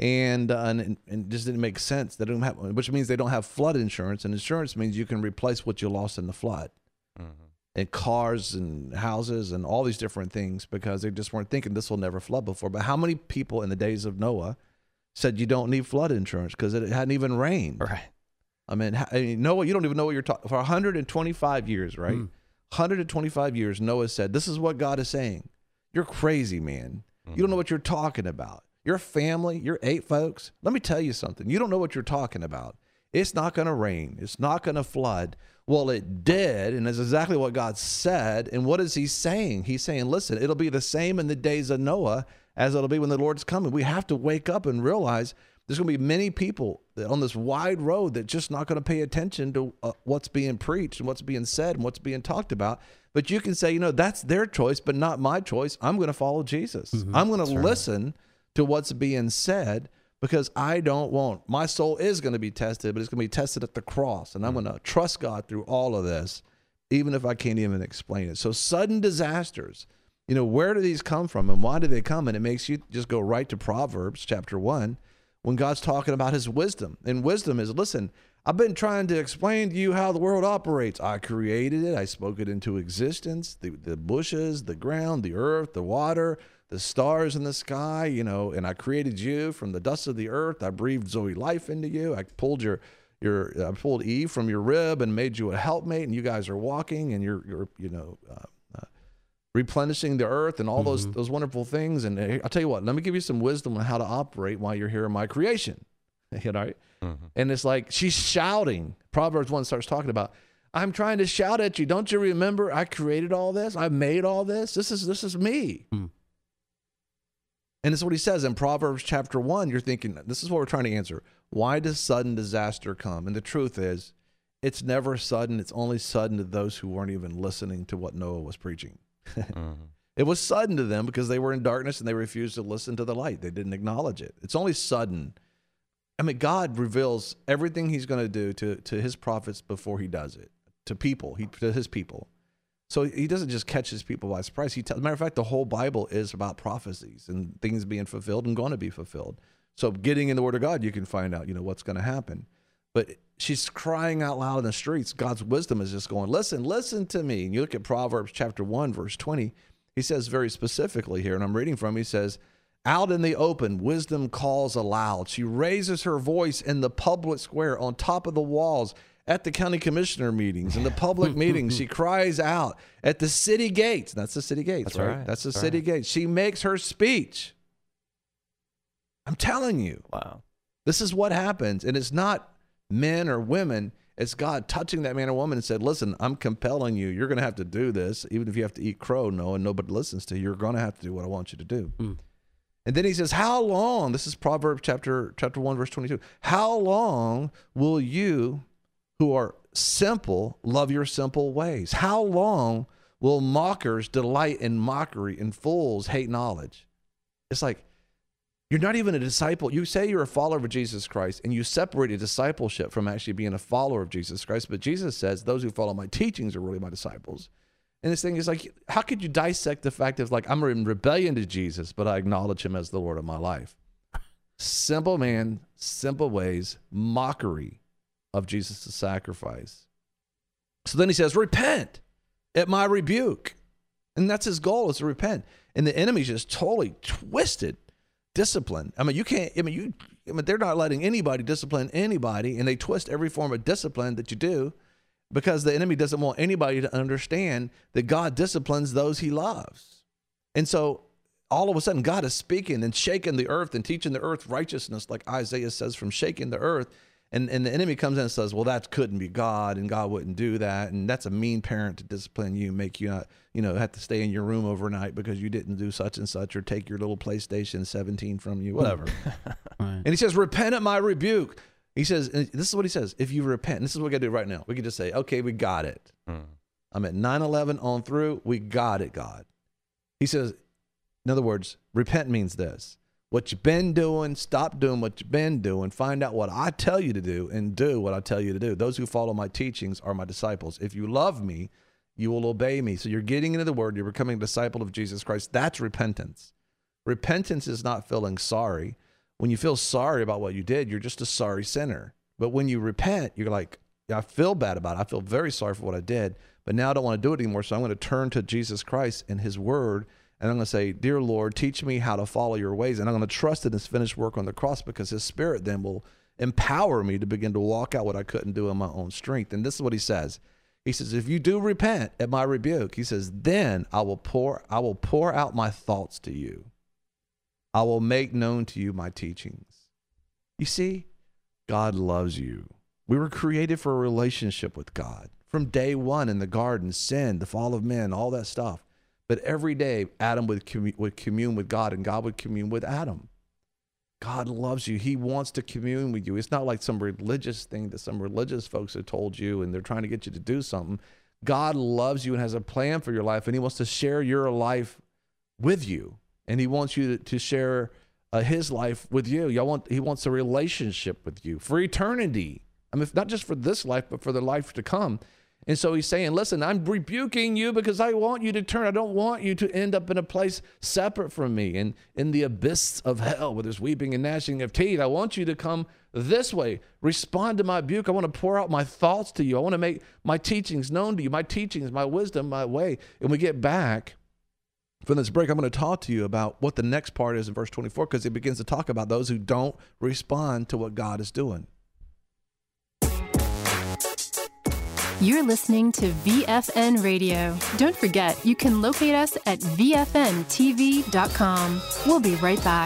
And, uh, and and it just didn't make sense. They don't have, which means they don't have flood insurance, and insurance means you can replace what you lost in the flood, mm-hmm. and cars and houses and all these different things, because they just weren't thinking this will never flood before. But how many people in the days of Noah said you don't need flood insurance because it hadn't even rained? Right. I mean, I mean, Noah, you don't even know what you're talking for one hundred twenty-five years, right? Mm. one hundred twenty-five years, Noah said, "This is what God is saying. You're crazy, man. Mm-hmm. You don't know what you're talking about. Your family, your eight folks, let me tell you something. You don't know what you're talking about. It's not going to rain. It's not going to flood." Well, it did, and it's exactly what God said. And what is he saying? He's saying, listen, it'll be the same in the days of Noah as it'll be when the Lord's coming. We have to wake up and realize there's going to be many people that on this wide road that just not going to pay attention to uh, what's being preached and what's being said and what's being talked about. But you can say, you know, that's their choice, but not my choice. I'm going to follow Jesus. Mm-hmm. I'm going to listen right. to what's being said, because I don't want, my soul is going to be tested, but it's going to be tested at the cross. And I'm mm-hmm. going to trust God through all of this, even if I can't even explain it. So sudden disasters, you know, where do these come from and why do they come? And it makes you just go right to Proverbs chapter one, when God's talking about his wisdom. And wisdom is, listen, I've been trying to explain to you how the world operates. I created it. I spoke it into existence, the, the bushes, the ground, the earth, the water, the stars in the sky, you know, and I created you from the dust of the earth. I breathed Zoe life into you. I pulled your, your, I pulled Eve from your rib and made you a helpmate, and you guys are walking and you're, you're, you know, uh, uh, replenishing the earth and all mm-hmm. those, those wonderful things. And I'll tell you what, let me give you some wisdom on how to operate while you're here in my creation. You know, right? Mm-hmm. And it's like, she's shouting. Proverbs one starts talking about, I'm trying to shout at you. Don't you remember I created all this? I made all this. This is, this is me. Mm. And it's what he says in Proverbs chapter one. You're thinking, this is what we're trying to answer. Why does sudden disaster come? And the truth is, it's never sudden. It's only sudden to those who weren't even listening to what Noah was preaching. Mm-hmm. It was sudden to them because they were in darkness and they refused to listen to the light. They didn't acknowledge it. It's only sudden. I mean, God reveals everything he's going to do to, to his prophets before he does it, to people, he, to his people. So he doesn't just catch his people by surprise. He tells, as a matter of fact, the whole Bible is about prophecies and things being fulfilled and going to be fulfilled. So getting in the Word of God, you can find out, you know, what's going to happen. But she's crying out loud in the streets. God's wisdom is just going, listen, listen to me. And you look at Proverbs chapter one, verse twenty. He says very specifically here, and I'm reading from, he says, out in the open, wisdom calls aloud. She raises her voice in the public square, on top of the walls, at the county commissioner meetings, in the public meetings. She cries out at the city gates. That's the city gates, That's right? right? That's the That's city right. gates. She makes her speech. I'm telling you. Wow. This is what happens. And it's not men or women. It's God touching that man or woman and said, listen, I'm compelling you. You're going to have to do this. Even if you have to eat crow, no, and nobody listens to you, you're going to have to do what I want you to do. Mm. And then he says, how long, this is Proverbs chapter, chapter one, verse twenty-two. How long will you who are simple love your simple ways? How long will mockers delight in mockery and fools hate knowledge? It's like, you're not even a disciple. You say you're a follower of Jesus Christ, and you separate a discipleship from actually being a follower of Jesus Christ. But Jesus says, those who follow my teachings are really my disciples. And this thing is like, how could you dissect the fact of like, I'm in rebellion to Jesus, but I acknowledge him as the Lord of my life? Simple man, simple ways, mockery of Jesus' sacrifice. So then he says, repent at my rebuke. And that's his goal, is to repent. And the enemy's just totally twisted discipline. I mean, you can't, I mean, you, I mean, they're not letting anybody discipline anybody, and they twist every form of discipline that you do, because the enemy doesn't want anybody to understand that God disciplines those he loves. And so all of a sudden, God is speaking and shaking the earth and teaching the earth righteousness, like Isaiah says, from shaking the earth. And, and the enemy comes in and says, well, that couldn't be God, and God wouldn't do that. And that's a mean parent to discipline you, make you not, you know, have to stay in your room overnight because you didn't do such and such, or take your little PlayStation seventeen from you, whatever. Right. And he says, repent at my rebuke. He says, and this is what he says, if you repent, and this is what we got to do right now. We can just say, okay, we got it. Mm. I'm at nine eleven on through. We got it, God. He says, in other words, repent means this. What you've been doing, stop doing what you've been doing. Find out what I tell you to do and do what I tell you to do. Those who follow my teachings are my disciples. If you love me, you will obey me. So you're getting into the word. You're becoming a disciple of Jesus Christ. That's repentance. Repentance is not feeling sorry. when you feel sorry about what you did, you're just a sorry sinner. But when you repent, you're like, I feel bad about it. I feel very sorry for what I did, but now I don't want to do it anymore. So I'm going to turn to Jesus Christ and his word. And I'm going to say, dear Lord, teach me how to follow your ways. And I'm going to trust in his finished work on the cross, because his spirit then will empower me to begin to walk out what I couldn't do in my own strength. And this is what he says. He says, if you do repent at my rebuke, he says, then I will pour, I will pour out my thoughts to you. I will make known to you my teachings. You see, God loves you. We were created for a relationship with God. From day one in the garden, sin, the fall of men, all that stuff. But every day, Adam would, commu- would commune with God, and God would commune with Adam. God loves you. He wants to commune with you. It's not like some religious thing that some religious folks have told you and they're trying to get you to do something. God loves you and has a plan for your life, and he wants to share your life with you. And he wants you to, to share uh, his life with you. Y'all want, he wants a relationship with you for eternity. I mean, not just for this life, but for the life to come. And so he's saying, listen, I'm rebuking you because I want you to turn. I don't want you to end up in a place separate from me and in the abyss of hell where there's weeping and gnashing of teeth. I want you to come this way. Respond to my rebuke. I want to pour out my thoughts to you. I want to make my teachings known to you, my teachings, my wisdom, my way. And we get back from this break, I'm going to talk to you about what the next part is in verse twenty-four, because it begins to talk about those who don't respond to what God is doing. You're listening to V F N Radio. Don't forget, you can locate us at V F N T V dot com. We'll be right back.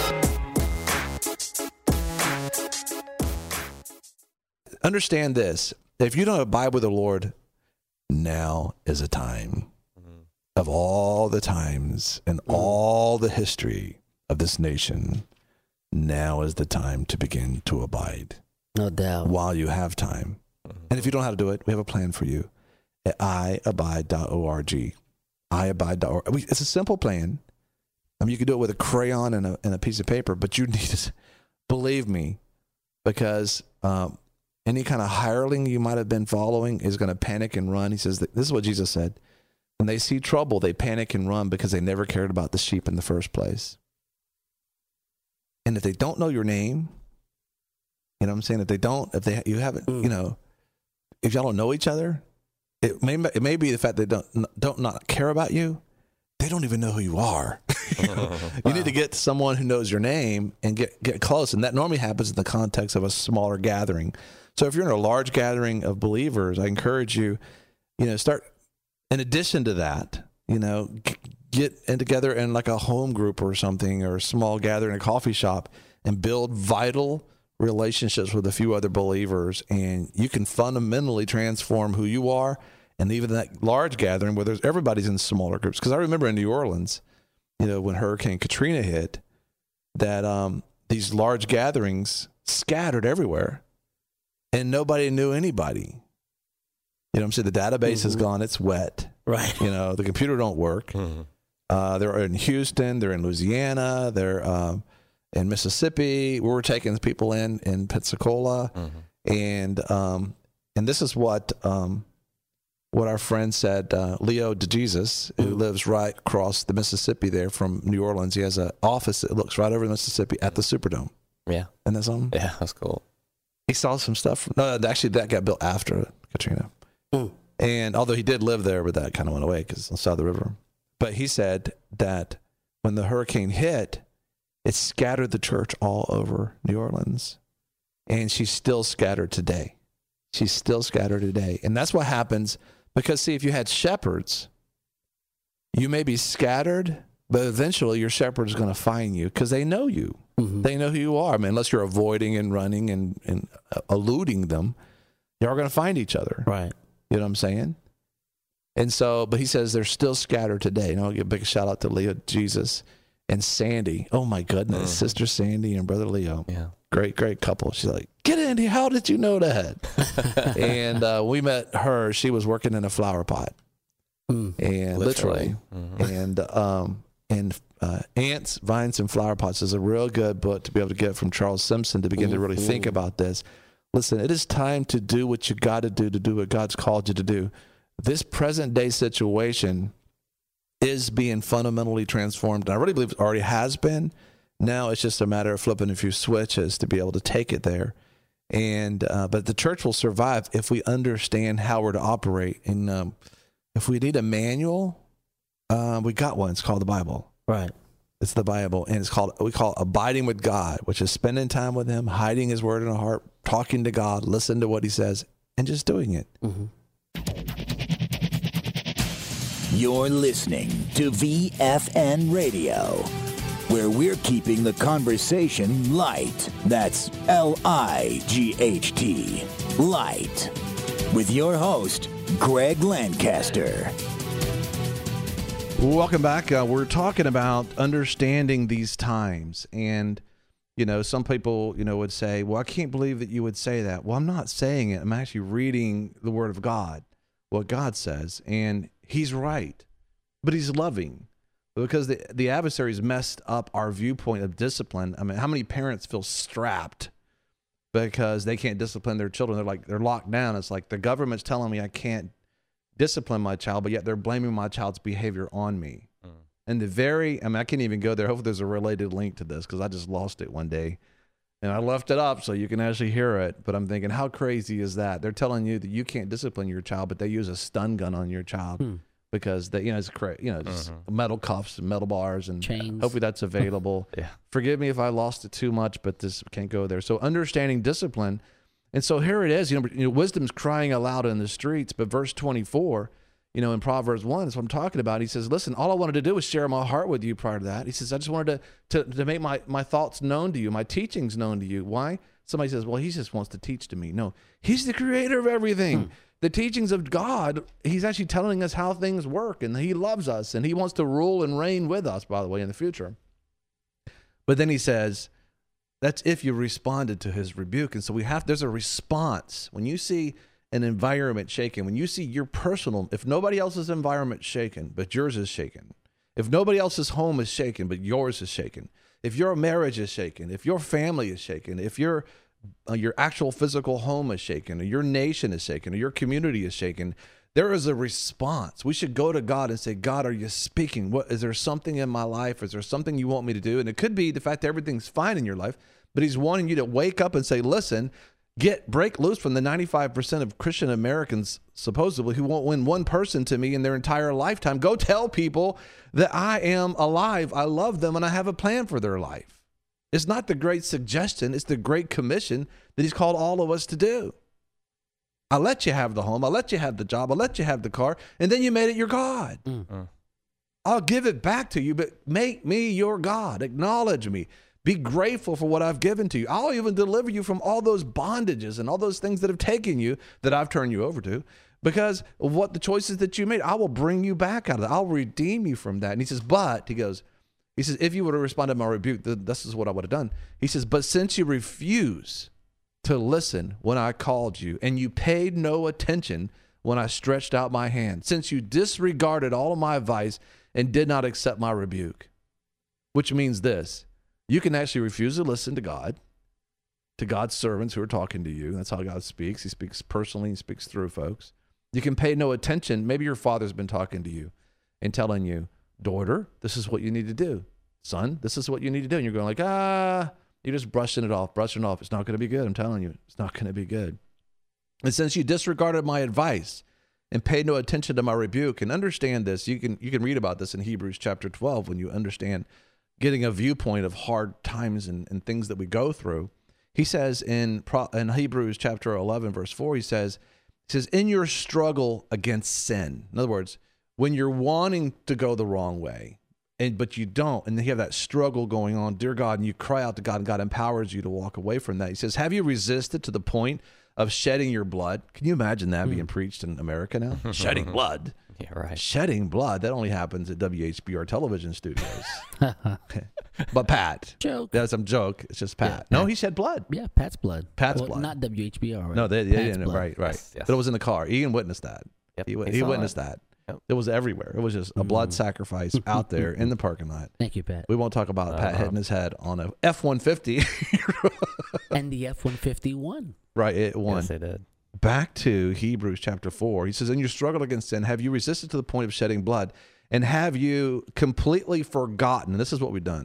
Understand this. If you don't abide with the Lord, now is a time mm-hmm. of all the times and mm-hmm. all the history of this nation. Now is the time to begin to abide. No doubt. While you have time. And if you don't know how to do it, we have a plan for you at i abide dot org. i abide dot org. It's a simple plan. I mean, you can do it with a crayon and a, and a piece of paper, but you need to believe me, because um, any kind of hireling you might have been following is going to panic and run. He says, that, this is what Jesus said. When they see trouble, they panic and run because they never cared about the sheep in the first place. And if they don't know your name, you know what I'm saying? If they don't, if they, you haven't, mm. you know, if y'all don't know each other, it may it may be the fact they don't don't not care about you. They don't even know who you are. you know? Wow. You need to get someone who knows your name and get get close, and that normally happens in the context of a smaller gathering. So if you're in a large gathering of believers, I encourage you, you know, start. In addition to that, you know, g- get in together in like a home group or something, or a small gathering, a coffee shop, and build vital relationships with a few other believers, and you can fundamentally transform who you are. And even that large gathering where there's everybody's in smaller groups. Because I remember in New Orleans, you know, when Hurricane Katrina hit, that um, these large gatherings scattered everywhere, and nobody knew anybody. You know what I'm saying? The database mm-hmm. is gone. It's wet. Right. You know, the computer don't work. Mm-hmm. Uh, they're in Houston. They're in Louisiana. They're um, in Mississippi. We were taking people in in Pensacola, mm-hmm. and um, and this is what um, what our friend said. Uh, Leo DeJesus, who mm-hmm. lives right across the Mississippi there from New Orleans, he has an office that looks right over the Mississippi at the Superdome. Yeah, and that's something. Yeah, that's cool. He saw some stuff. From, no, actually, that got built after Katrina. Mm. And although he did live there, but that kind of went away because it's on the river. But he said that when the hurricane hit, it scattered the church all over New Orleans. And she's still scattered today. She's still scattered today. And that's what happens because, see, if you had shepherds, you may be scattered, but eventually your shepherd is going to find you because they know you. Mm-hmm. They know who you are. I mean, unless you're avoiding and running and, and uh, eluding them, you're going to find each other. Right. You know what I'm saying? And so, but he says they're still scattered today. And I'll give a big shout out to Leo Jesus and Sandy. Oh my goodness. Mm. Sister Sandy and Brother Leo. Yeah. Great, great couple. She's like, get in here. How did you know that? and uh, we met her. She was working in a flower pot. Mm. And literally. literally. Mm-hmm. And, um, and uh, Ants, Vines, and Flower Pots is a real good book to be able to get from Charles Simpson to begin mm-hmm. to really think about this. Listen, it is time to do what you got to do to do what God's called you to do. This present day situation is being fundamentally transformed. And I really believe it already has been. Now it's just a matter of flipping a few switches to be able to take it there. And uh, but the church will survive if we understand how we're to operate. And um, if we need a manual, uh, we got one. It's called the Bible. Right. It's the Bible, and it's called, we call it abiding with God, which is spending time with him, hiding his word in our heart, talking to God, listening to what he says, and just doing it. Mm-hmm. You're listening to V F N Radio, where we're keeping the conversation light. That's L I G H T, light. With your host, Greg Lancaster. Welcome back. Uh, we're talking about understanding these times. And, you know, some people, you know, would say, well, I can't believe that you would say that. Well, I'm not saying it. I'm actually reading the word of God, what God says. And he's right, but he's loving, because the, the adversary's messed up our viewpoint of discipline. I mean, how many parents feel strapped because they can't discipline their children? They're like, they're locked down. It's like the government's telling me I can't discipline my child, but yet they're blaming my child's behavior on me. Mm. And the very, I mean, I can't even go there. Hopefully there's a related link to this, because I just lost it one day and I left it up so you can actually hear it. But I'm thinking, how crazy is that? They're telling you that you can't discipline your child, but they use a stun gun on your child. Hmm. Because they, you know, it's cra- you know, just mm-hmm. metal cuffs and metal bars and chains. Hopefully that's available. Yeah. Forgive me if I lost it too much, but this can't go there. So understanding discipline. And so here it is, you know, you know, wisdom's crying aloud in the streets, but verse twenty-four, you know, in Proverbs one is what I'm talking about. He says, listen, all I wanted to do was share my heart with you prior to that. He says, I just wanted to, to, to make my, my thoughts known to you, my teachings known to you. Why? Somebody says, well, he just wants to teach to me. No, he's the creator of everything. Hmm. The teachings of God, he's actually telling us how things work, and he loves us, and he wants to rule and reign with us, by the way, in the future. But then he says, that's if you responded to his rebuke. And so we have, there's a response. When you see an environment shaken, when you see your personal, if nobody else's environment shaken, but yours is shaken, if nobody else's home is shaken, but yours is shaken, if your marriage is shaken, if your family is shaken, if your uh, your actual physical home is shaken, or your nation is shaken, or your community is shaken, there is a response. We should go to God and say, God, are you speaking? What, is there something in my life? Is there something you want me to do? And it could be the fact that everything's fine in your life, but he's wanting you to wake up and say, listen, get break loose from the ninety-five percent of Christian Americans, supposedly, who won't win one person to me in their entire lifetime. Go tell people that I am alive, I love them, and I have a plan for their life. It's not the great suggestion, it's the great commission that he's called all of us to do. I let you have the home, I let you have the job, I let you have the car, and then you made it your God. Mm-hmm. I'll give it back to you, but make me your God. Acknowledge me. Be grateful for what I've given to you. I'll even deliver you from all those bondages and all those things that have taken you that I've turned you over to, because of what the choices that you made. I will bring you back out of that. I'll redeem you from that. And he says, but, he goes, he says, if you would have responded to my rebuke, this is what I would have done. He says, but since you refuse to listen when I called you, and you paid no attention when I stretched out my hand, since you disregarded all of my advice and did not accept my rebuke, which means this: you can actually refuse to listen to God, to God's servants who are talking to you. That's how God speaks. He speaks personally. He speaks through folks. You can pay no attention. Maybe your father's been talking to you and telling you, daughter, this is what you need to do. Son, this is what you need to do. And you're going like, ah, you're just brushing it off, brushing it off. It's not going to be good. I'm telling you, it's not going to be good. And since you disregarded my advice and paid no attention to my rebuke, and understand this, you can you can read about this in Hebrews chapter twelve when you understand getting a viewpoint of hard times and, and things that we go through. He says in, in Hebrews chapter eleven, verse four, he says, he says, in your struggle against sin. In other words, when you're wanting to go the wrong way, and but you don't, and you have that struggle going on, dear God, and you cry out to God, and God empowers you to walk away from that. He says, have you resisted to the point of shedding your blood? Can you imagine that mm. being preached in America now? Shedding blood. Yeah, right. Shedding blood. That only happens at W H B R television studios. But Pat. Joke. That's some joke. It's just Pat. Yeah, no, Pat. he shed blood. Yeah, Pat's blood. Pat's well, blood. Not W H B R, right? No, they, they didn't. Blood. Right, right. Yes, yes. But it was in the car. Ian witnessed that. Yep, he he he saw witnessed it. that. Yep. It was everywhere. It was just a blood sacrifice out there in the parking lot. Thank you, Pat. We won't talk about Uh-huh. Pat hitting his head on a F one fifty. And the F one fifty won. Right, it won. Yes, they did. Back to Hebrews chapter four. He says, in your struggle against sin, have you resisted to the point of shedding blood? And have you completely forgotten, and this is what we've done,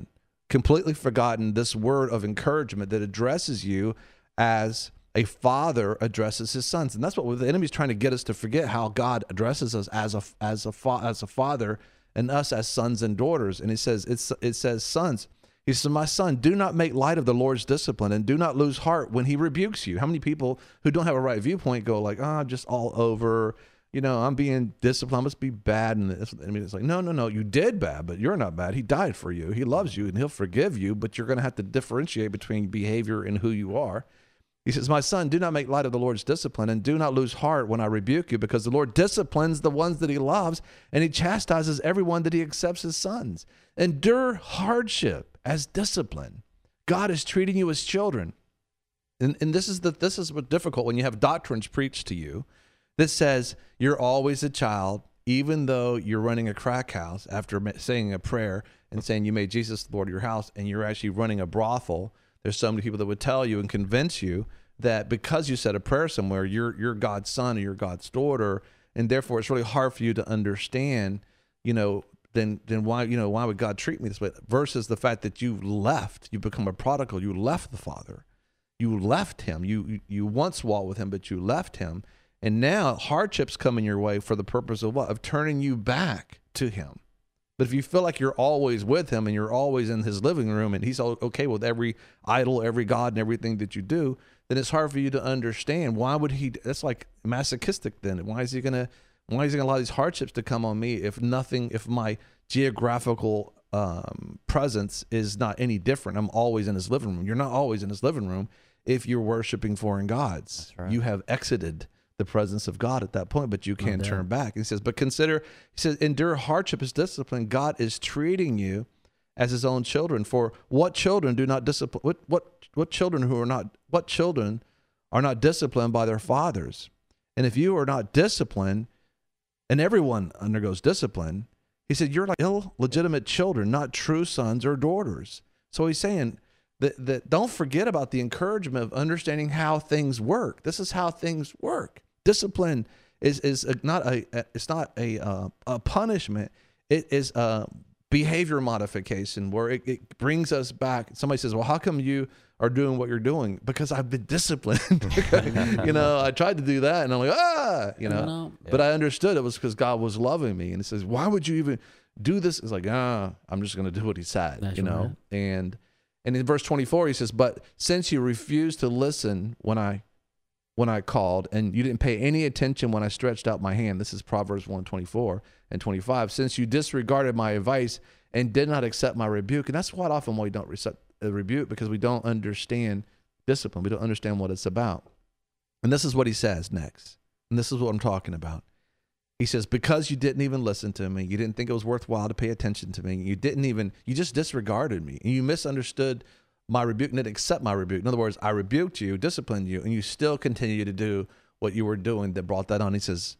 completely forgotten this word of encouragement that addresses you as a father addresses his sons. And that's what the enemy's trying to get us to forget, how God addresses us as a as a fa- as a father and us as sons and daughters. And he says it's it says sons. He says, my son, do not make light of the Lord's discipline and do not lose heart when he rebukes you. How many people who don't have a right viewpoint go like, oh, I'm just all over, you know, I'm being disciplined, I must be bad. And it's, I mean, it's like, no, no, no, you did bad, but you're not bad. He died for you. He loves you and he'll forgive you, but you're going to have to differentiate between behavior and who you are. He says, my son, do not make light of the Lord's discipline and do not lose heart when I rebuke you, because the Lord disciplines the ones that he loves and he chastises everyone that he accepts as sons. Endure hardship as discipline. God is treating you as children. And, and this is the this is what's difficult when you have doctrines preached to you that says you're always a child, even though you're running a crack house after saying a prayer and saying you made Jesus the Lord of your house, and you're actually running a brothel. There's so many people that would tell you and convince you that because you said a prayer somewhere, you're you're God's son or you're God's daughter, and therefore it's really hard for you to understand, you know, then then why, you know, why would God treat me this way? Versus the fact that you've left, you become a prodigal, you left the Father, you left him, you you, you once walked with him, but you left him, and now hardships come in your way for the purpose of what? Of turning you back to him. But if you feel like you're always with him and you're always in his living room and he's okay with every idol, every god, and everything that you do, then it's hard for you to understand. Why would he? That's like masochistic then. Why is he gonna? Why is he gonna allow these hardships to come on me if nothing? If my geographical um, presence is not any different, I'm always in his living room. You're not always in his living room if you're worshiping foreign gods. That's right. You have exited the presence of God at that point, but you can't turn back. He says, but consider, he says, endure hardship as discipline. God is treating you as his own children. For what children do not discipline, what, what, what children who are not, what children are not disciplined by their fathers? And if you are not disciplined, and everyone undergoes discipline, he said, you're like illegitimate children, not true sons or daughters. So he's saying that, that don't forget about the encouragement of understanding how things work. This is how things work. Discipline is is a, not a it's not a uh, a punishment. It is a behavior modification where it, it brings us back. Somebody says, "Well, how come you are doing what you're doing?" Because I've been disciplined. You know, I tried to do that, and I'm like, ah, you know. No. But I understood it was because God was loving me, and He says, "Why would you even do this?" It's like, ah, I'm just going to do what He said, That's you know. Right. And and in verse twenty-four, He says, "But since you refused to listen when I." when I called, and you didn't pay any attention when I stretched out my hand." This is Proverbs one twenty-four and twenty-five. "Since you disregarded my advice and did not accept my rebuke." And that's quite often why we don't accept a rebuke, because we don't understand discipline. We don't understand what it's about. And this is what he says next. And this is what I'm talking about. He says, because you didn't even listen to me, you didn't think it was worthwhile to pay attention to me, you didn't even, you just disregarded me, and you misunderstood my rebuke and didn't accept my rebuke. In other words, I rebuked you, disciplined you, and you still continue to do what you were doing that brought that on. He says,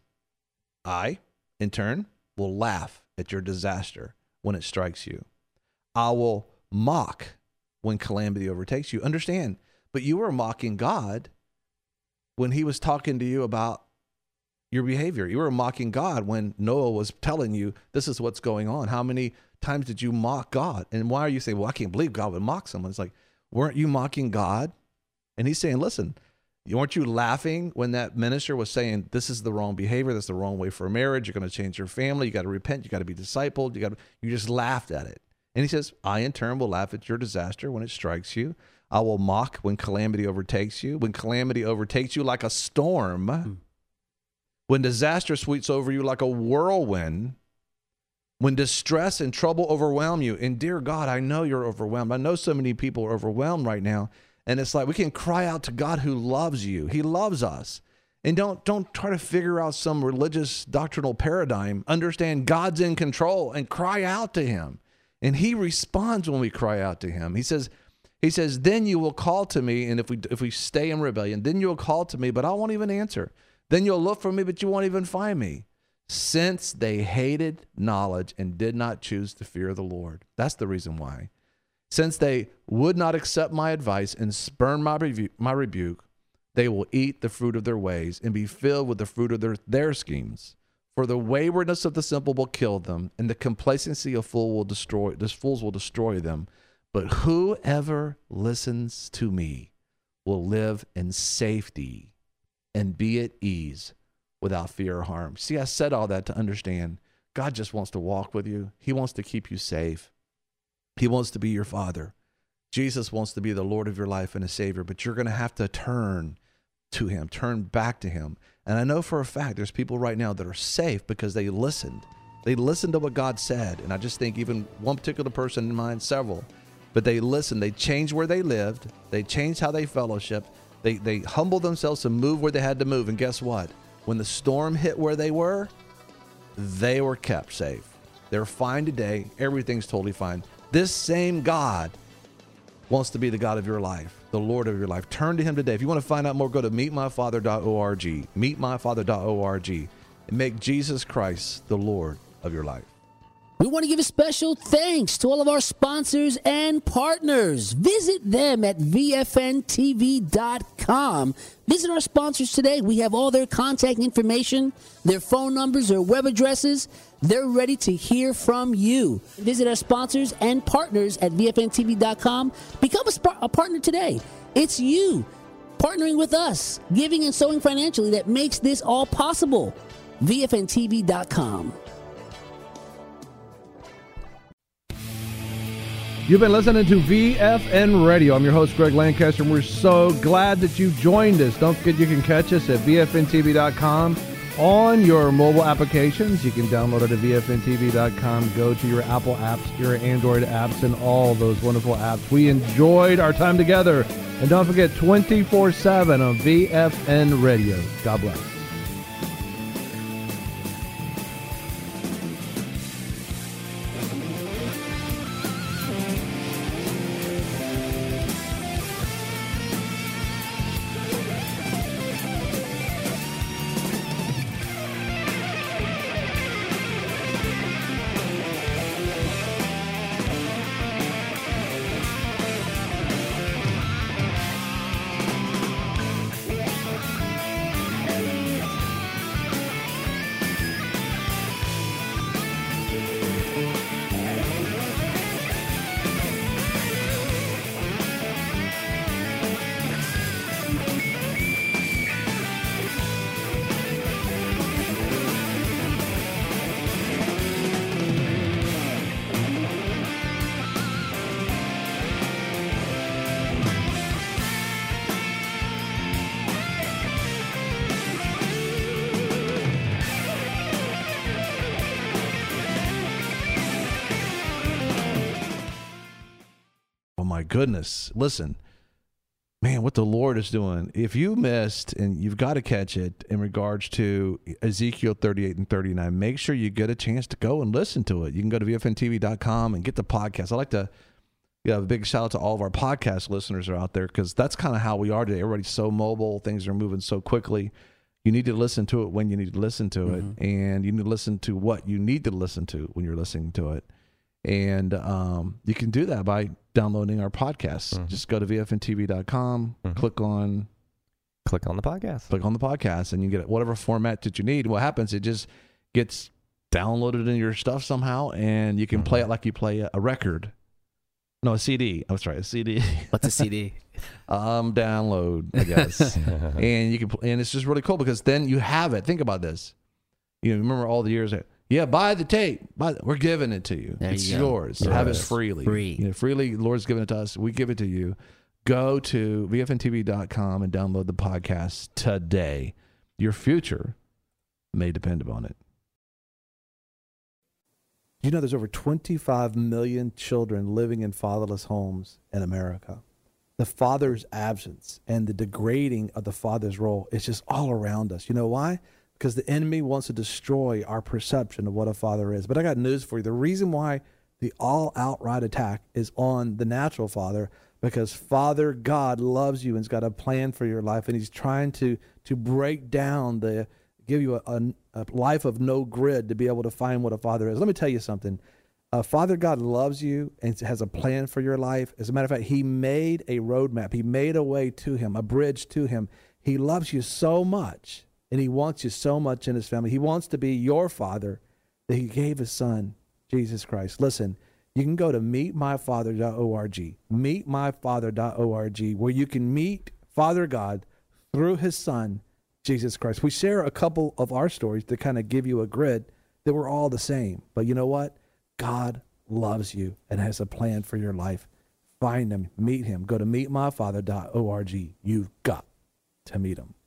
I, in turn, will laugh at your disaster when it strikes you. I will mock when calamity overtakes you. Understand, but you were mocking God when he was talking to you about your behavior. You were mocking God when Noah was telling you this is what's going on. How many times did you mock God? And why are you saying, well, I can't believe God would mock someone? It's like, weren't you mocking God? And he's saying, listen, weren't you laughing when that minister was saying, this is the wrong behavior, that's the wrong way for a marriage, you're going to change your family, you got to repent, you got to be discipled, you got to, you just laughed at it. And he says, I in turn will laugh at your disaster when it strikes you. I will mock when calamity overtakes you. When calamity overtakes you like a storm, mm. when disaster sweeps over you like a whirlwind, when distress and trouble overwhelm you. And dear God, I know you're overwhelmed. I know so many people are overwhelmed right now. And it's like we can cry out to God who loves you. He loves us. And don't, don't try to figure out some religious doctrinal paradigm. Understand God's in control and cry out to him. And he responds when we cry out to him. He says, he says, then you will call to me. And if we, if we stay in rebellion, then you'll call to me, but I won't even answer. Then you'll look for me, but you won't even find me. Since they hated knowledge and did not choose to fear the Lord. That's the reason why. Since they would not accept my advice and spurn my, rebu- my rebuke, they will eat the fruit of their ways and be filled with the fruit of their, their schemes. For the waywardness of the simple will kill them, and the complacency of fool will destroy, this fools will destroy them. But whoever listens to me will live in safety and be at ease without fear or harm. See, I said all that to understand God just wants to walk with you. He wants to keep you safe. He wants to be your Father. Jesus wants to be the Lord of your life and a Savior, but you're going to have to turn to him, turn back to him. And I know for a fact there's people right now that are safe because they listened. They listened to what God said. And I just think even one particular person in mind, several, but they listened. They changed where they lived. They changed how they fellowshiped. They, they humbled themselves to move where they had to move. And guess what? When the storm hit where they were, they were kept safe. They're fine today. Everything's totally fine. This same God wants to be the God of your life, the Lord of your life. Turn to him today. If you want to find out more, go to meet my father dot org, meet my father dot org, and make Jesus Christ the Lord of your life. We want to give a special thanks to all of our sponsors and partners. Visit them at V F N T V dot com. Visit our sponsors today. We have all their contact information, their phone numbers, their web addresses. They're ready to hear from you. Visit our sponsors and partners at V F N T V dot com. Become a, sp- a partner today. It's you partnering with us, giving and sowing financially that makes this all possible. V F N T V dot com. You've been listening to V F N Radio. I'm your host, Greg Lancaster, and we're so glad that you joined us. Don't forget you can catch us at V F N T V dot com on your mobile applications. You can download it at V F N T V dot com. Go to your Apple apps, your Android apps, and all those wonderful apps. We enjoyed our time together. And don't forget, twenty-four seven on V F N Radio. God bless. Goodness, listen, man, what the Lord is doing. If you missed, and you've got to catch it in regards to Ezekiel thirty-eight and thirty-nine, make sure you get a chance to go and listen to it. You can go to V F N T V dot com and get the podcast. I like to give a big shout out to all of our podcast listeners are out there, because that's kind of how we are today. Everybody's so mobile. Things are moving so quickly. You need to listen to it when you need to listen to mm-hmm. it, and you need to listen to what you need to listen to when you're listening to it. And um, you can do that by downloading our podcast. Mm-hmm. Just go to V F N T V dot com, mm-hmm. click on click on the podcast. Click on the podcast, and you get whatever format that you need. What happens, it just gets downloaded in your stuff somehow, and you can mm-hmm. play it like you play a, a record. No, a C D. I'm sorry, a C D. What's a C D? um, download, I guess. and you can, and it's just really cool, because then you have it. Think about this. You know, remember all the years that, yeah, buy the tape. Buy the, we're giving it to you. There it's you yours. Yes. Have it freely. Free. You know, freely, the Lord's given it to us. We give it to you. Go to V F N T V dot com and download the podcast today. Your future may depend upon it. You know, there's over twenty-five million children living in fatherless homes in America. The father's absence and the degrading of the father's role is just all around us. You know why? Because the enemy wants to destroy our perception of what a father is. But I got news for you. The reason why the all-outright attack is on the natural father, because Father God loves you and's got a plan for your life, and he's trying to to break down the, give you a, a, a life of no grid to be able to find what a father is. Let me tell you something. Uh, Father God loves you and has a plan for your life. As a matter of fact, he made a roadmap. He made a way to him, a bridge to him. He loves you so much. And he wants you so much in his family. He wants to be your father, that he gave his son, Jesus Christ. Listen, you can go to meet my father dot org, meet my father dot org, where you can meet Father God through his son, Jesus Christ. We share a couple of our stories to kind of give you a grid that we're all the same. But you know what? God loves you and has a plan for your life. Find him, meet him. Go to meet my father dot org. You've got to meet him.